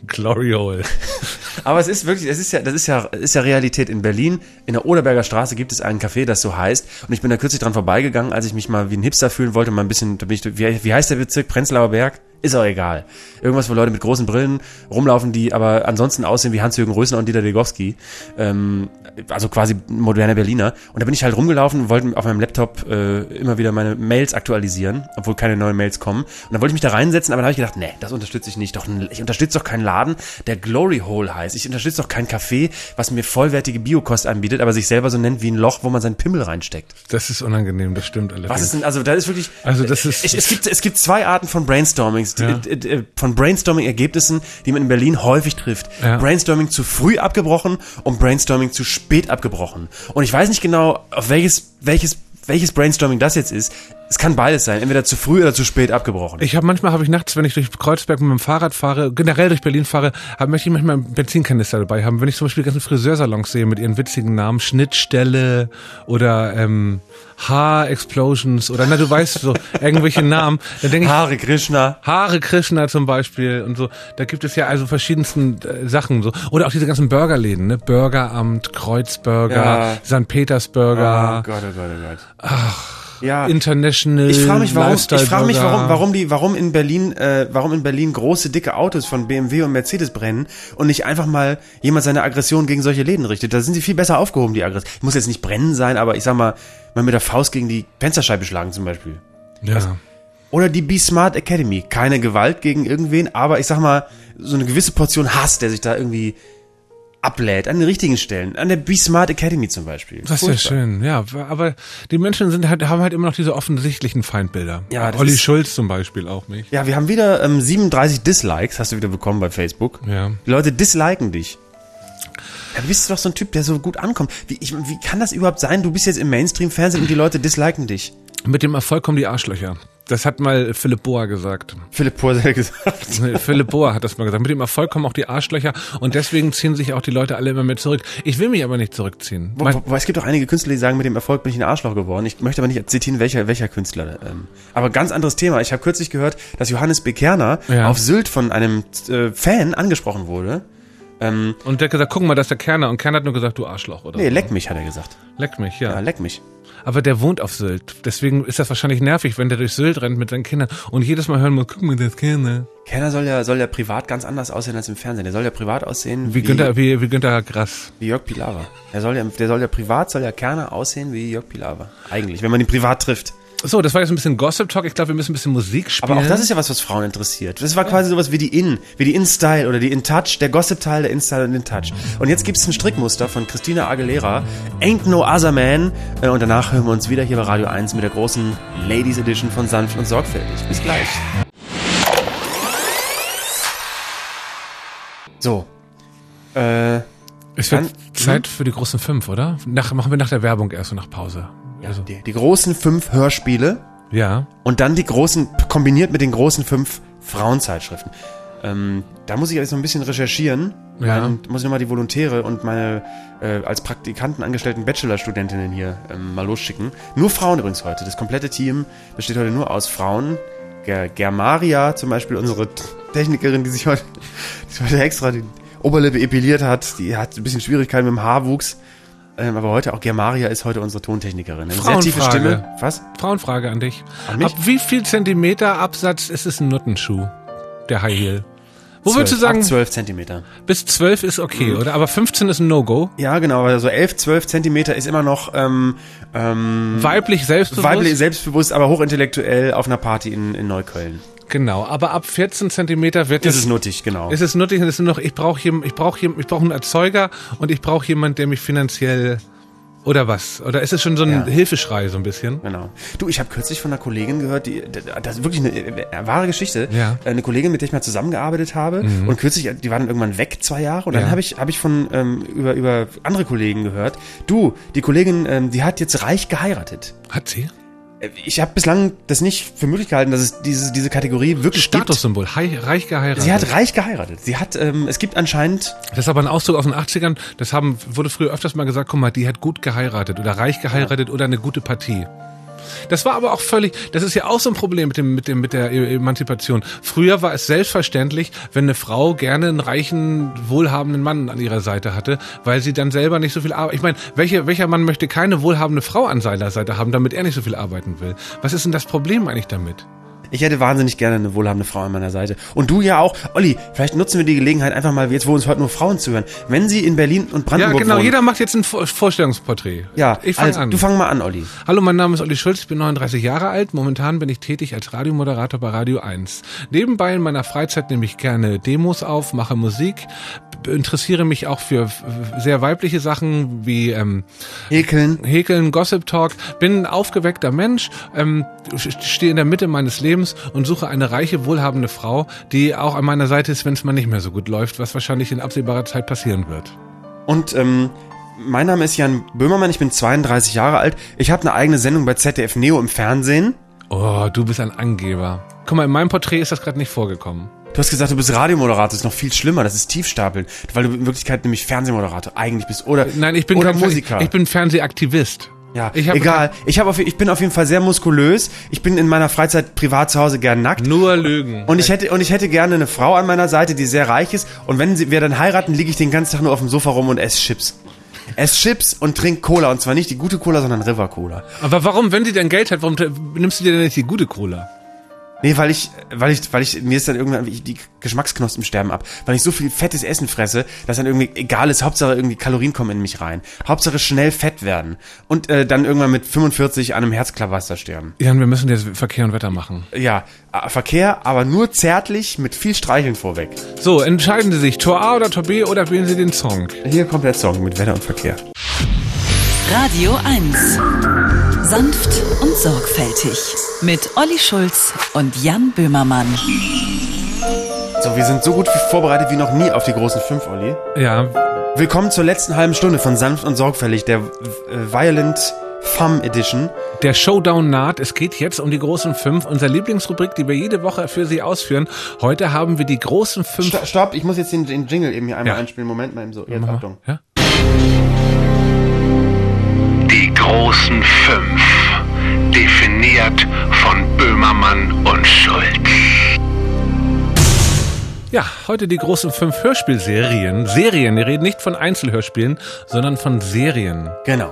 [SPEAKER 2] Glory Hole.
[SPEAKER 3] Aber es ist wirklich, es ist ja, das ist ja, ist ja Realität. In Berlin, in der Oderberger Straße gibt es einen Café, das so heißt. Und ich bin da kürzlich dran vorbeigegangen, als ich mich mal wie ein Hipster fühlen wollte, mal ein bisschen, da bin ich, wie, wie heißt der Bezirk? Prenzlauer Berg? Ist auch egal. Irgendwas, wo Leute mit großen Brillen rumlaufen, die aber ansonsten aussehen wie Hans-Jürgen Rösner und Dieter Degowski. Ähm, also quasi moderne Berliner. Und da bin ich halt rumgelaufen und wollte auf meinem Laptop äh, immer wieder meine Mails aktualisieren, obwohl keine neuen Mails kommen. Und dann wollte ich mich da reinsetzen, aber dann habe ich gedacht, nee, das unterstütze ich nicht. Doch, ich unterstütze doch keinen Laden, der Glory Hole heißt. Ich unterstütze doch kein Café, was mir vollwertige Biokost anbietet, aber sich selber so nennt wie ein Loch, wo man seinen Pimmel reinsteckt.
[SPEAKER 2] Das ist unangenehm, das stimmt allerdings.
[SPEAKER 3] Was ist denn, also da ist wirklich,
[SPEAKER 2] also das ist,
[SPEAKER 3] ich, es gibt, es gibt zwei Arten von Brainstormings,
[SPEAKER 2] ja.
[SPEAKER 3] die, von Brainstorming-Ergebnissen, die man in Berlin häufig trifft. Ja. Brainstorming zu früh abgebrochen und Brainstorming zu spät abgebrochen. Und ich weiß nicht genau, auf welches, welches, welches Brainstorming das jetzt ist. Es kann beides sein, entweder zu früh oder zu spät abgebrochen.
[SPEAKER 2] Ich habe manchmal habe ich nachts, wenn ich durch Kreuzberg mit meinem Fahrrad fahre, generell durch Berlin fahre, hab, möchte ich manchmal einen Benzinkanister dabei haben. Wenn ich zum Beispiel die ganzen Friseursalons sehe mit ihren witzigen Namen, Schnittstelle oder ähm, Haar-Explosions oder na du weißt so, irgendwelche Namen, dann denke ich
[SPEAKER 3] Hare Krishna.
[SPEAKER 2] Hare Krishna zum Beispiel und so. Da gibt es ja also verschiedensten äh, Sachen so. Oder auch diese ganzen Burgerläden, ne? Burgeramt, Kreuzburger,
[SPEAKER 3] Ja.
[SPEAKER 2] Sankt Petersburger.
[SPEAKER 3] Oh Gott, oh Gott, oh Gott.
[SPEAKER 2] Ach.
[SPEAKER 3] Ja.
[SPEAKER 2] International.
[SPEAKER 3] Ich frage mich, warum, ich frage mich,
[SPEAKER 2] Lifestyle-Burger.
[SPEAKER 3] warum, warum die, warum in Berlin, äh, warum in Berlin große, dicke Autos von B M W und Mercedes brennen und nicht einfach mal jemand seine Aggression gegen solche Läden richtet. Da sind sie viel besser aufgehoben, die Aggression. Muss jetzt nicht brennen sein, aber ich sag mal, mal mit der Faust gegen die Fensterscheibe schlagen zum Beispiel.
[SPEAKER 2] Ja.
[SPEAKER 3] Was? Oder die Be Smart Academy. Keine Gewalt gegen irgendwen, aber ich sag mal, so eine gewisse Portion Hass, der sich da irgendwie ablädt, an den richtigen Stellen, an der Be Smart Academy zum Beispiel.
[SPEAKER 2] Das ist ja schön, ja, aber die Menschen sind halt, haben halt immer noch diese offensichtlichen Feindbilder.
[SPEAKER 3] Ja, das
[SPEAKER 2] Olli
[SPEAKER 3] ist,
[SPEAKER 2] Schulz zum Beispiel auch nicht.
[SPEAKER 3] Ja, wir haben wieder ähm, siebenunddreißig Dislikes, hast du wieder bekommen bei Facebook.
[SPEAKER 2] Ja.
[SPEAKER 3] Die Leute disliken dich. Ja, du bist doch so ein Typ, der so gut ankommt. Wie, ich, wie kann das überhaupt sein? Du bist jetzt im Mainstream-Fernsehen und die Leute disliken dich.
[SPEAKER 2] Mit dem Erfolg kommen die Arschlöcher. Das hat mal Philipp Bohr gesagt.
[SPEAKER 3] Philipp Bohr hat gesagt.
[SPEAKER 2] Philipp Bohr hat das mal gesagt. Mit dem Erfolg kommen auch die Arschlöcher und deswegen ziehen sich auch die Leute alle immer mehr zurück. Ich will mich aber nicht zurückziehen.
[SPEAKER 3] Wo, wo, wo, es gibt auch einige Künstler, die sagen, mit dem Erfolg bin ich ein Arschloch geworden. Ich möchte aber nicht zitieren, welcher, welcher Künstler. Ähm. Aber ganz anderes Thema. Ich habe kürzlich gehört, dass Johannes Bekerner
[SPEAKER 2] ja.
[SPEAKER 3] auf Sylt von einem äh, Fan angesprochen wurde. Ähm,
[SPEAKER 2] und der hat gesagt, guck mal, das ist der Kerner. Und Kerner hat nur gesagt, du Arschloch, oder?
[SPEAKER 3] Nee,
[SPEAKER 2] so.
[SPEAKER 3] leck mich, hat er gesagt.
[SPEAKER 2] Leck mich, ja.
[SPEAKER 3] Ja, leck mich.
[SPEAKER 2] Aber der wohnt auf Sylt. Deswegen ist das wahrscheinlich nervig, wenn der durch Sylt rennt mit seinen Kindern und jedes Mal hören muss, guck mal, das ist Kerner.
[SPEAKER 3] Kerner soll ja, soll ja privat ganz anders aussehen als im Fernsehen. Der soll ja privat aussehen
[SPEAKER 2] wie, wie Günther, wie, wie Günther Grass.
[SPEAKER 3] Wie Jörg Pilawa. Der soll ja, der soll ja privat, soll ja Kerner aussehen wie Jörg Pilawa. Eigentlich, wenn man ihn privat trifft.
[SPEAKER 2] So, das war jetzt ein bisschen Gossip-Talk. Ich glaube, wir müssen ein bisschen Musik spielen.
[SPEAKER 3] Aber auch das ist ja was, was Frauen interessiert. Das war quasi sowas wie die In, wie die In-Style oder die In-Touch, der Gossip-Teil, der In-Style und In-Touch. Und jetzt gibt es ein Strickmuster von Christina Aguilera, Ain't No Other Man. Und danach hören wir uns wieder hier bei Radio eins mit der großen Ladies Edition von Sanft und Sorgfältig. Bis gleich. So. Äh,
[SPEAKER 2] es wird
[SPEAKER 3] dann,
[SPEAKER 2] Zeit für die großen fünf, oder? Nach, machen wir nach der Werbung erst und nach Pause.
[SPEAKER 3] Ja, also. die, die großen fünf Hörspiele.
[SPEAKER 2] Ja.
[SPEAKER 3] Und dann die großen, kombiniert mit den großen fünf Frauenzeitschriften. Ähm, da muss ich jetzt noch ein bisschen recherchieren.
[SPEAKER 2] Ja.
[SPEAKER 3] Dann muss ich nochmal die Volontäre und meine äh, als Praktikanten angestellten Bachelorstudentinnen hier ähm, mal losschicken. Nur Frauen übrigens heute. Das komplette Team besteht heute nur aus Frauen. Ger- Germaria zum Beispiel, unsere Technikerin, die sich heute, die sich heute extra die Oberlippe epiliert hat. Die hat ein bisschen Schwierigkeiten mit dem Haarwuchs. Ähm, aber heute auch Germaria ist heute unsere Tontechnikerin. Eine sehr tiefe Stimme. Was?
[SPEAKER 2] Frauenfrage an dich.
[SPEAKER 3] An mich?
[SPEAKER 2] Ab wie viel Zentimeter Absatz ist es ein Nuttenschuh? Der High Heel. Wo würdest du sagen?
[SPEAKER 3] Ab zwölf Zentimeter.
[SPEAKER 2] Bis zwölf ist okay, mhm. oder? Aber fünfzehn ist ein No-Go?
[SPEAKER 3] Ja, genau. Also elf, zwölf Zentimeter ist immer noch ähm, ähm,
[SPEAKER 2] weiblich selbstbewusst?
[SPEAKER 3] Weiblich selbstbewusst, aber hochintellektuell auf einer Party in, in Neukölln.
[SPEAKER 2] Genau, aber ab vierzehn Zentimeter wird
[SPEAKER 3] ist
[SPEAKER 2] es...
[SPEAKER 3] Ist es nuttig, genau.
[SPEAKER 2] Ist es nuttig und es ist nur noch, ich brauche jemand, ich brauche jemand, ich brauche einen Erzeuger und ich brauche jemanden, der mich finanziell... Oder was? Oder ist es schon so ein ja. Hilfeschrei so ein bisschen?
[SPEAKER 3] Genau. Du, ich habe kürzlich von einer Kollegin gehört, die, das ist wirklich eine, eine wahre Geschichte.
[SPEAKER 2] Ja.
[SPEAKER 3] Eine Kollegin, mit der ich mal zusammengearbeitet habe. Mhm. Und kürzlich, die war dann irgendwann weg, zwei Jahre. Und dann ja. habe ich, hab ich von ähm, über, über andere Kollegen gehört. Du, die Kollegin, ähm, die hat jetzt reich geheiratet.
[SPEAKER 2] Hat sie?
[SPEAKER 3] Ich habe bislang das nicht für möglich gehalten, dass es diese, diese Kategorie wirklich
[SPEAKER 2] Statussymbol, gibt. Reich geheiratet.
[SPEAKER 3] Sie hat reich geheiratet. Sie hat, ähm, es gibt anscheinend...
[SPEAKER 2] Das ist aber ein Ausdruck aus den achtzigern, das haben, wurde früher öfters mal gesagt, guck mal, die hat gut geheiratet oder reich geheiratet ja. oder eine gute Partie. Das war aber auch völlig, das ist ja auch so ein Problem mit dem, mit dem, mit der Emanzipation. Früher war es selbstverständlich, wenn eine Frau gerne einen reichen, wohlhabenden Mann an ihrer Seite hatte, weil sie dann selber nicht so viel arbeitet. Ich meine, welche, welcher Mann möchte keine wohlhabende Frau an seiner Seite haben, damit er nicht so viel arbeiten will? Was ist denn das Problem eigentlich damit?
[SPEAKER 3] Ich hätte wahnsinnig gerne eine wohlhabende Frau an meiner Seite. Und du ja auch. Olli, vielleicht nutzen wir die Gelegenheit einfach mal, jetzt wo uns heute nur Frauen zuhören. Wenn sie in Berlin und Brandenburg
[SPEAKER 2] Ja, genau,
[SPEAKER 3] wohnen,
[SPEAKER 2] jeder macht jetzt ein Vorstellungsporträt.
[SPEAKER 3] Ja,
[SPEAKER 2] ich fange
[SPEAKER 3] also,
[SPEAKER 2] an.
[SPEAKER 3] Du fang mal an, Olli.
[SPEAKER 2] Hallo, mein Name ist Olli Schulz, ich bin neununddreißig Jahre alt. Momentan bin ich tätig als Radiomoderator bei Radio eins. Nebenbei in meiner Freizeit nehme ich gerne Demos auf, mache Musik, interessiere mich auch für sehr weibliche Sachen wie ähm,
[SPEAKER 3] Häkeln.
[SPEAKER 2] Häkeln, Gossip Talk. Bin ein aufgeweckter Mensch, ähm, stehe in der Mitte meines Lebens und suche eine reiche, wohlhabende Frau, die auch an meiner Seite ist, wenn es mal nicht mehr so gut läuft, was wahrscheinlich in absehbarer Zeit passieren wird.
[SPEAKER 3] Und ähm, mein Name ist Jan Böhmermann, ich bin zweiunddreißig Jahre alt. Ich habe eine eigene Sendung bei Z D F Neo im Fernsehen.
[SPEAKER 2] Oh, du bist ein Angeber. Guck mal, in meinem Porträt ist das gerade nicht vorgekommen.
[SPEAKER 3] Du hast gesagt, du bist Radiomoderator, das ist noch viel schlimmer, das ist Tiefstapeln, weil du in Wirklichkeit nämlich Fernsehmoderator eigentlich bist oder,
[SPEAKER 2] Nein, ich bin
[SPEAKER 3] oder
[SPEAKER 2] kein
[SPEAKER 3] Musiker.
[SPEAKER 2] Ich bin Fernsehaktivist.
[SPEAKER 3] Ja,
[SPEAKER 2] ich hab
[SPEAKER 3] egal. Ich, hab auf, ich bin auf jeden Fall sehr muskulös. Ich bin in meiner Freizeit privat zu Hause gern nackt.
[SPEAKER 2] Nur Lügen.
[SPEAKER 3] Und ich hätte und ich hätte gerne eine Frau an meiner Seite, die sehr reich ist. Und wenn sie, wir dann heiraten, liege ich den ganzen Tag nur auf dem Sofa rum und esse Chips. Ess Chips und trink Cola. Und zwar nicht die gute Cola, sondern River Cola.
[SPEAKER 2] Aber warum, wenn die denn Geld hat, warum nimmst du dir denn nicht die gute Cola?
[SPEAKER 3] Nee, weil ich, weil ich, weil ich, mir ist dann irgendwann, die Geschmacksknospen sterben ab, weil ich so viel fettes Essen fresse, dass dann irgendwie egal ist, Hauptsache irgendwie Kalorien kommen in mich rein. Hauptsache schnell fett werden. Und äh, dann irgendwann mit fünfundvierzig an einem Herzklabaster sterben.
[SPEAKER 2] Jan, wir müssen jetzt Verkehr und Wetter machen.
[SPEAKER 3] Ja, äh, Verkehr, aber nur zärtlich mit viel Streicheln vorweg.
[SPEAKER 2] So, entscheiden Sie sich, Tor A oder Tor B oder wählen Sie den Song?
[SPEAKER 3] Hier kommt der Song mit Wetter und Verkehr.
[SPEAKER 1] Radio eins. Sanft und sorgfältig. Mit Olli Schulz und Jan Böhmermann.
[SPEAKER 3] So, wir sind so gut vorbereitet wie noch nie auf die großen fünf, Olli.
[SPEAKER 2] Ja.
[SPEAKER 3] Willkommen zur letzten halben Stunde von Sanft und Sorgfältig, der äh, Violent Femme Edition.
[SPEAKER 2] Der Showdown naht. Es geht jetzt um die großen fünf, unsere Lieblingsrubrik, die wir jede Woche für Sie ausführen. Heute haben wir die großen fünf...
[SPEAKER 3] Stopp, stopp, ich muss jetzt den, den Jingle eben hier einmal
[SPEAKER 2] Ja.
[SPEAKER 3] einspielen. Moment mal eben so. Jetzt,
[SPEAKER 2] Mach mal.
[SPEAKER 3] Achtung.
[SPEAKER 2] Ja?
[SPEAKER 4] Die großen fünf. Definiert von Böhmermann und Schulz.
[SPEAKER 2] Ja, heute die großen fünf Hörspielserien. Serien, wir reden nicht von Einzelhörspielen, sondern von Serien.
[SPEAKER 3] Genau.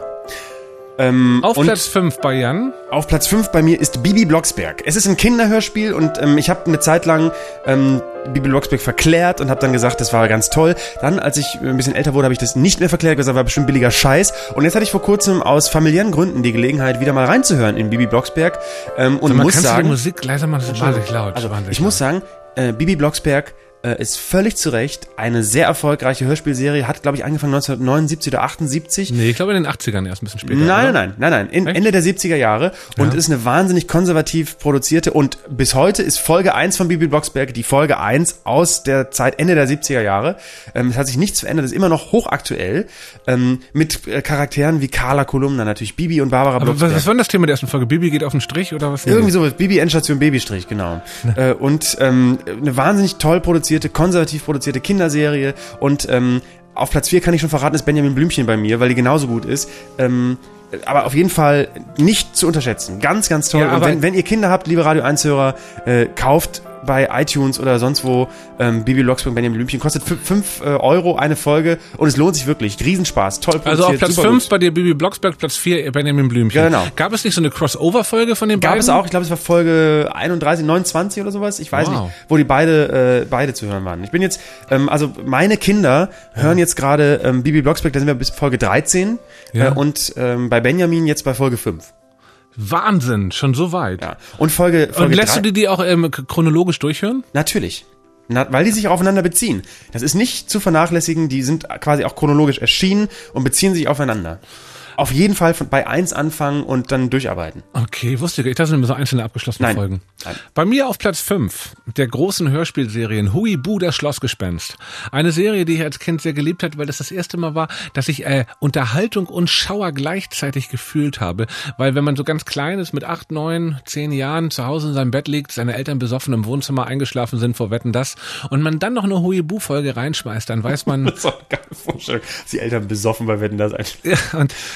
[SPEAKER 3] Ähm,
[SPEAKER 2] Auf
[SPEAKER 3] und
[SPEAKER 2] Platz fünf bei Jan.
[SPEAKER 3] auf Platz fünf bei mir ist Bibi Blocksberg. Es ist ein Kinderhörspiel und ähm, ich habe eine Zeit lang ähm, Bibi Blocksberg verklärt und habe dann gesagt, das war ganz toll. Dann, als ich ein bisschen älter wurde, habe ich das nicht mehr verklärt, gesagt, war bestimmt billiger Scheiß. Und jetzt hatte ich vor kurzem aus familiären Gründen die Gelegenheit, wieder mal reinzuhören in Bibi Blocksberg. Ähm, und
[SPEAKER 2] Sag mal,
[SPEAKER 3] muss
[SPEAKER 2] kannst
[SPEAKER 3] sagen,
[SPEAKER 2] du die Musik leiser machen? Das ist wahnsinnig laut.
[SPEAKER 3] Also,
[SPEAKER 2] wahnsinnig
[SPEAKER 3] ich muss sagen, äh, Bibi Blocksberg äh, ist völlig zu Recht eine sehr erfolgreiche Hörspielserie. Hat, glaube ich, angefangen neunzehnhundertneunundsiebzig oder achtundsiebzig.
[SPEAKER 2] Nee, ich glaube in den achtzigern erst ein bisschen später.
[SPEAKER 3] Nein,
[SPEAKER 2] oder?
[SPEAKER 3] nein, nein, nein, nein. In,
[SPEAKER 2] Echt?
[SPEAKER 3] Ende der siebziger Jahre und
[SPEAKER 2] Ja.
[SPEAKER 3] ist eine wahnsinnig konservativ produzierte und bis heute ist Folge eins von Bibi Blocksberg die Folge eins aus der Zeit Ende der siebziger Jahre. Ähm, es hat sich nichts verändert, ist immer noch hochaktuell ähm, mit äh, Charakteren wie Carla Kolumna, natürlich Bibi und Barbara
[SPEAKER 2] Aber
[SPEAKER 3] Blocksberg.
[SPEAKER 2] was, was war denn das Thema der ersten Folge? Bibi geht auf den Strich oder was?
[SPEAKER 3] Irgendwie sowas, Bibi Endstation Babystrich, genau. Äh, und ähm, eine wahnsinnig toll produzierte, konservativ produzierte Kinderserie und ähm, auf Platz vier kann ich schon verraten, ist Benjamin Blümchen bei mir, weil die genauso gut ist. Ähm, aber auf jeden Fall nicht zu unterschätzen. Ganz, ganz toll.
[SPEAKER 2] Ja,
[SPEAKER 3] und
[SPEAKER 2] aber-
[SPEAKER 3] wenn, wenn ihr Kinder habt, liebe Radio eins-Hörer, äh, kauft bei iTunes oder sonst wo ähm, Bibi Blocksberg, Benjamin Blümchen. Kostet fünf Euro eine Folge und es lohnt sich wirklich. Riesenspaß, toll produziert,
[SPEAKER 2] Also auf Platz
[SPEAKER 3] super
[SPEAKER 2] fünf
[SPEAKER 3] gut.
[SPEAKER 2] bei dir Bibi Blocksberg, Platz vier Benjamin Blümchen.
[SPEAKER 3] Genau.
[SPEAKER 2] Gab es nicht so eine Crossover-Folge von den
[SPEAKER 3] Gab
[SPEAKER 2] beiden?
[SPEAKER 3] es auch, ich glaube, es war Folge einunddreißig, neunundzwanzig oder sowas. Ich weiß
[SPEAKER 2] Wow.
[SPEAKER 3] nicht, wo die beide äh, beide zu hören waren. Ich bin jetzt, ähm, also meine Kinder hören jetzt gerade ähm, Bibi Blocksberg, da sind wir bis Folge dreizehn
[SPEAKER 2] Ja.
[SPEAKER 3] äh, und ähm, bei Benjamin jetzt bei Folge fünf.
[SPEAKER 2] Wahnsinn, schon so weit.
[SPEAKER 3] Ja. Und Folge, Folge
[SPEAKER 2] Und lässt
[SPEAKER 3] drei,
[SPEAKER 2] du die, die auch ähm, k- chronologisch durchhören?
[SPEAKER 3] Natürlich. Na, weil die sich aufeinander beziehen. Das ist nicht zu vernachlässigen, die sind quasi auch chronologisch erschienen und beziehen sich aufeinander. Auf jeden Fall von, bei eins anfangen und dann durcharbeiten.
[SPEAKER 2] Okay, wusste ich. Das sind immer so einzelne abgeschlossene
[SPEAKER 3] Nein.
[SPEAKER 2] Folgen.
[SPEAKER 3] Nein.
[SPEAKER 2] Bei mir auf Platz fünf der großen Hörspielserien Huibu, das Schlossgespenst. Eine Serie, die ich als Kind sehr geliebt habe, weil das das erste Mal war, dass ich äh, Unterhaltung und Schauer gleichzeitig gefühlt habe. Weil wenn man so ganz klein ist, mit acht, neun, zehn Jahren zu Hause in seinem Bett liegt, seine Eltern besoffen im Wohnzimmer eingeschlafen sind vor Wetten, das und man dann noch eine Huibu-Folge reinschmeißt, dann weiß man...
[SPEAKER 3] Das ist auch eine geile Vorstellung, dass die Eltern besoffen bei Wetten, das eigentlich.
[SPEAKER 2] Ja, und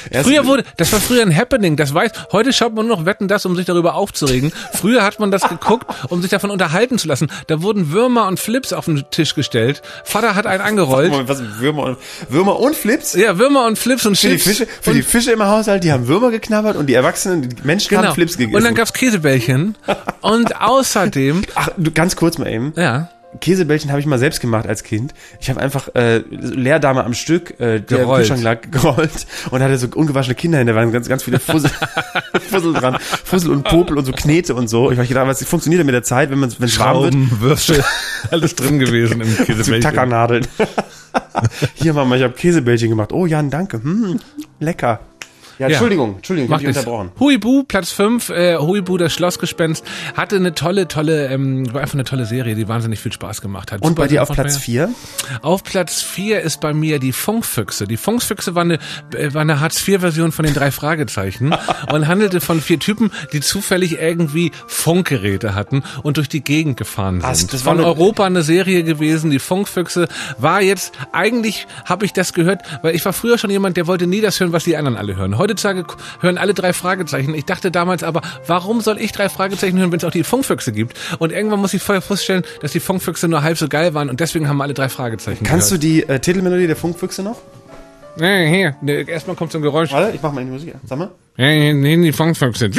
[SPEAKER 2] Früher wurde, das war früher ein Happening, das weiß, heute schaut man nur noch Wetten, das, um sich darüber aufzuregen. Früher hat man das geguckt, um sich davon unterhalten zu lassen. Da wurden Würmer und Flips auf den Tisch gestellt. Vater hat einen angerollt.
[SPEAKER 3] Moment, was, Würmer und, Würmer und Flips?
[SPEAKER 2] Ja, Würmer und Flips und
[SPEAKER 3] Für die
[SPEAKER 2] Chips.
[SPEAKER 3] Fische, für die Fische im Haushalt, die haben Würmer geknabbert und die Erwachsenen, die Menschen
[SPEAKER 2] Genau.
[SPEAKER 3] haben Flips gegessen.
[SPEAKER 2] Und dann gab's Käsebällchen. Und außerdem,
[SPEAKER 3] Ach, du, ganz kurz mal eben.
[SPEAKER 2] ja,
[SPEAKER 3] Käsebällchen habe ich mal selbst gemacht als Kind. Ich habe einfach äh, Leerdame am Stück, äh, der im
[SPEAKER 2] Gerollt.
[SPEAKER 3] Kühlschrank lag, gerollt und hatte so ungewaschene Kinder hin, da waren ganz, ganz viele Fussel, Fussel dran. Fussel und Popel und so Knete und so. Ich habe gedacht, was funktioniert denn mit der Zeit, wenn man wenn es warm wird?
[SPEAKER 2] Schrauben, Würfel, alles drin gewesen im
[SPEAKER 3] So
[SPEAKER 2] Käsebällchen.
[SPEAKER 3] Tackernadeln. Hier, Mama, ich habe Käsebällchen gemacht. Oh, Jan, danke. Hm, lecker. Ja, Entschuldigung, Entschuldigung, ich
[SPEAKER 2] Macht
[SPEAKER 3] hab dich
[SPEAKER 2] nichts.
[SPEAKER 3] unterbrochen.
[SPEAKER 2] Huibu, Platz fünf, äh, Huibu, das Schlossgespenst, hatte eine tolle, tolle, ähm, war einfach eine tolle Serie, die wahnsinnig viel Spaß gemacht hat.
[SPEAKER 3] Und
[SPEAKER 2] Super
[SPEAKER 3] bei dir auf
[SPEAKER 2] Symphony.
[SPEAKER 3] Platz vier?
[SPEAKER 2] Auf Platz vier ist bei mir die Funkfüchse. Die Funkfüchse war eine, äh, war eine Hartz vier Version von den drei Fragezeichen und handelte von vier Typen, die zufällig irgendwie Funkgeräte hatten und durch die Gegend gefahren
[SPEAKER 3] Was?
[SPEAKER 2] sind.
[SPEAKER 3] Das war
[SPEAKER 2] Von
[SPEAKER 3] eine-
[SPEAKER 2] Europa eine Serie gewesen, die Funkfüchse war jetzt, eigentlich habe ich das gehört, weil ich war früher schon jemand, der wollte nie das hören, was die anderen alle hören. Heutzutage hören alle drei Fragezeichen. Ich dachte damals aber, warum soll ich drei Fragezeichen hören, wenn es auch die Funkfüchse gibt? Und irgendwann muss ich vorher feststellen, dass die Funkfüchse nur halb so geil waren und deswegen haben alle drei Fragezeichen
[SPEAKER 3] Kannst
[SPEAKER 2] gehört.
[SPEAKER 3] du die äh, Titelmelodie der Funkfüchse noch?
[SPEAKER 2] Nee, hier, nee, erstmal kommt so ein Geräusch.
[SPEAKER 3] Warte, ich mach mal in die Musik. Sag mal.
[SPEAKER 2] Nee, nee, die Funkfüchse.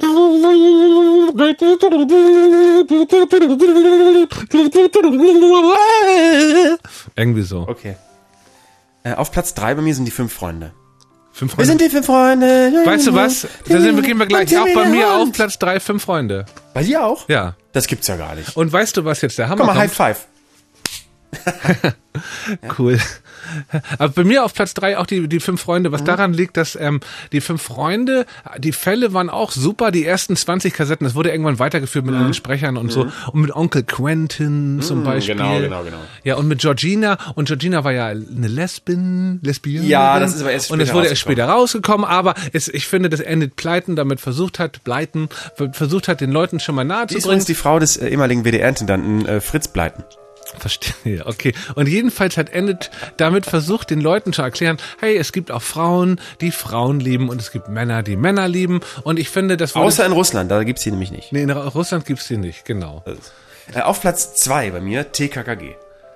[SPEAKER 2] Irgendwie so.
[SPEAKER 3] Okay. Äh, auf Platz drei bei mir sind die fünf Freunde.
[SPEAKER 2] Fünf
[SPEAKER 3] Wir
[SPEAKER 2] Freunde.
[SPEAKER 3] sind die fünf Freunde.
[SPEAKER 2] Weißt du was? Da sind wir, gehen wir gleich.
[SPEAKER 3] Und
[SPEAKER 2] Auch bei
[SPEAKER 3] Timmy
[SPEAKER 2] mir
[SPEAKER 3] der
[SPEAKER 2] auf
[SPEAKER 3] Hund.
[SPEAKER 2] Platz drei, fünf Freunde.
[SPEAKER 3] Bei dir auch?
[SPEAKER 2] Ja.
[SPEAKER 3] Das gibt's ja gar nicht.
[SPEAKER 2] Und weißt du, was jetzt der Hammer
[SPEAKER 3] Komm mal,
[SPEAKER 2] kommt?
[SPEAKER 3] High Five.
[SPEAKER 2] Cool. Aber bei mir auf Platz drei auch die, die fünf Freunde, was daran liegt, dass ähm, die fünf Freunde, die Fälle waren auch super, die ersten zwanzig Kassetten, das wurde irgendwann weitergeführt mit anderen Sprechern und so. Und mit Onkel Quentin zum Beispiel.
[SPEAKER 3] genau, genau, genau.
[SPEAKER 2] Ja, und mit Georgina. Und Georgina war ja eine Lesbin, Lesbierin.
[SPEAKER 3] Ja, das ist aber erst
[SPEAKER 2] Und es
[SPEAKER 3] später
[SPEAKER 2] wurde erst
[SPEAKER 3] rausgekommen.
[SPEAKER 2] später rausgekommen, aber es, ich finde, das endet Pleiten, damit versucht hat, Bleiten, versucht hat, den Leuten schon mal nahe
[SPEAKER 3] Die
[SPEAKER 2] zu
[SPEAKER 3] ist
[SPEAKER 2] bringen.
[SPEAKER 3] übrigens die Frau des äh, ehemaligen W D R-Intendanten äh, Fritz Bleiten.
[SPEAKER 2] Verstehe, okay. Und jedenfalls hat Endet damit versucht, den Leuten zu erklären, hey, es gibt auch Frauen, die Frauen lieben und es gibt Männer, die Männer lieben. Und ich finde, das wurde...
[SPEAKER 3] Außer in Russland, da gibt's die nämlich nicht.
[SPEAKER 2] Nee, in Russland gibt's die nicht, genau.
[SPEAKER 3] Äh, auf Platz zwei bei mir T K K G.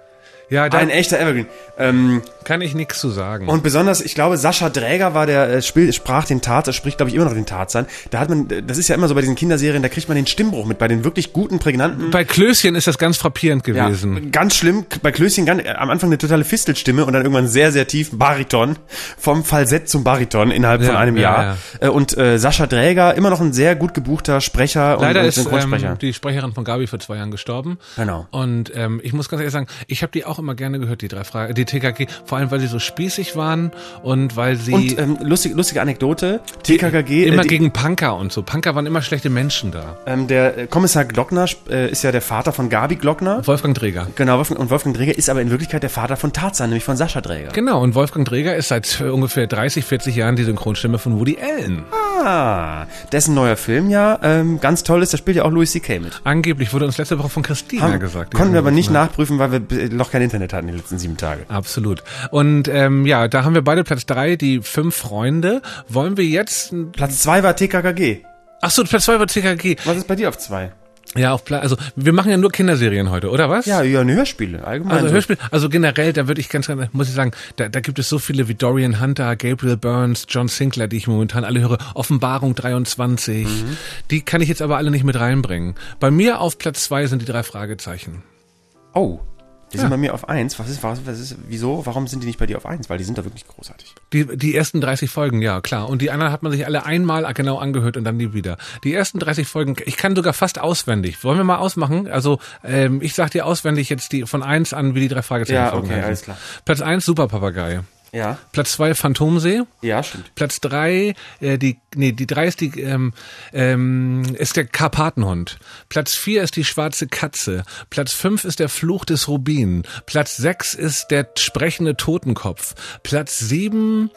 [SPEAKER 2] Ja, da
[SPEAKER 3] Ein echter Evergreen. Ähm,
[SPEAKER 2] kann ich nichts zu sagen.
[SPEAKER 3] und besonders, ich glaube, Sascha Dräger war der, äh, spiel, sprach den Tarzan, spricht, glaube ich, immer noch den Tarzan. Da hat man, das ist ja immer so bei diesen Kinderserien, da kriegt man den Stimmbruch mit, bei den wirklich guten, prägnanten.
[SPEAKER 2] Bei Klößchen ist das ganz frappierend
[SPEAKER 3] Ja,
[SPEAKER 2] gewesen.
[SPEAKER 3] ganz schlimm. Bei Klößchen ganz, äh, am Anfang eine totale Fistelstimme und dann irgendwann sehr, sehr tief Bariton. Vom Falsett zum Bariton innerhalb von
[SPEAKER 2] Ja,
[SPEAKER 3] einem
[SPEAKER 2] ja,
[SPEAKER 3] Jahr. Äh, Und äh, Sascha Dräger, immer noch ein sehr gut gebuchter Sprecher
[SPEAKER 2] Leider
[SPEAKER 3] und, und
[SPEAKER 2] ist
[SPEAKER 3] Synchronsprecher.
[SPEAKER 2] ähm, die Sprecherin von Gabi vor zwei Jahren gestorben.
[SPEAKER 3] Genau.
[SPEAKER 2] Und ähm, ich muss ganz ehrlich sagen, ich habe die auch immer gerne gehört, die drei Fragen, die T K G, vor allem weil sie so spießig waren und weil sie
[SPEAKER 3] Und ähm, lustig, lustige Anekdote, T K K G,
[SPEAKER 2] immer
[SPEAKER 3] äh, die,
[SPEAKER 2] gegen Punker und so. Punker waren immer schlechte Menschen da.
[SPEAKER 3] ähm, der äh, Kommissar Glockner äh, ist ja der Vater von Gabi Glockner.
[SPEAKER 2] Wolfgang Dräger.
[SPEAKER 3] Genau, Wolfgang, und Wolfgang Dräger ist aber in Wirklichkeit der Vater von Tarzan, nämlich von Sascha Dräger.
[SPEAKER 2] Genau, und Wolfgang Dräger ist seit äh, ungefähr dreißig, vierzig Jahren die Synchronstimme von Woody Allen.
[SPEAKER 3] Ah, dessen neuer Film ja ähm, ganz toll ist, da spielt ja auch Louis C K mit.
[SPEAKER 2] Angeblich wurde uns letzte Woche von Christina
[SPEAKER 3] Haben-
[SPEAKER 2] gesagt. die
[SPEAKER 3] Konnten wir aber nicht
[SPEAKER 2] angerufen hat.
[SPEAKER 3] nachprüfen, weil wir äh, noch kein Internet hatten die letzten sieben Tage.
[SPEAKER 2] Absolut. Und ähm, ja, da haben wir beide Platz drei, die fünf Freunde. Wollen wir jetzt...
[SPEAKER 3] Platz zwei war T K K G.
[SPEAKER 2] Ach so, Platz zwei war T K G.
[SPEAKER 3] Was ist bei dir auf zwei?
[SPEAKER 2] Ja, auf Platz... Also, wir machen ja nur Kinderserien heute, oder was?
[SPEAKER 3] Ja, ja, ne, Hörspiele, allgemein.
[SPEAKER 2] Also
[SPEAKER 3] so.
[SPEAKER 2] Hörspiel, also generell, da würde ich ganz, ganz, muss ich sagen, da, da gibt es so viele wie Dorian Hunter, Gabriel Burns, John Sinclair, die ich momentan alle höre. Offenbarung dreiundzwanzig.
[SPEAKER 3] Mhm.
[SPEAKER 2] Die kann ich jetzt aber alle nicht mit reinbringen. Bei mir auf Platz zwei sind die drei Fragezeichen.
[SPEAKER 3] Oh, die
[SPEAKER 2] Ja.
[SPEAKER 3] sind bei mir auf eins. Was ist, was, was ist, wieso? Warum sind die nicht bei dir auf eins? Weil die sind da wirklich großartig.
[SPEAKER 2] Die, die ersten dreißig Folgen, ja, klar. Und die anderen hat man sich alle einmal genau angehört und dann nie wieder. Die ersten dreißig Folgen, ich kann sogar fast auswendig. Wollen wir mal ausmachen? Also, ähm, ich sag dir auswendig jetzt die von eins an, wie die drei Fragezeichen
[SPEAKER 3] Ja,
[SPEAKER 2] Folgen
[SPEAKER 3] okay,
[SPEAKER 2] heißen.
[SPEAKER 3] alles klar.
[SPEAKER 2] Platz eins, Superpapagei.
[SPEAKER 3] Ja,
[SPEAKER 2] Platz zwei, Phantomsee.
[SPEAKER 3] ja, stimmt.
[SPEAKER 2] Platz drei, äh, die, nee, die drei ist die, ähm, ähm, ist der Karpatenhund. Platz vier ist die schwarze Katze. Platz fünf ist der Fluch des Rubin. Platz sechs ist der sprechende Totenkopf. Platz sieben,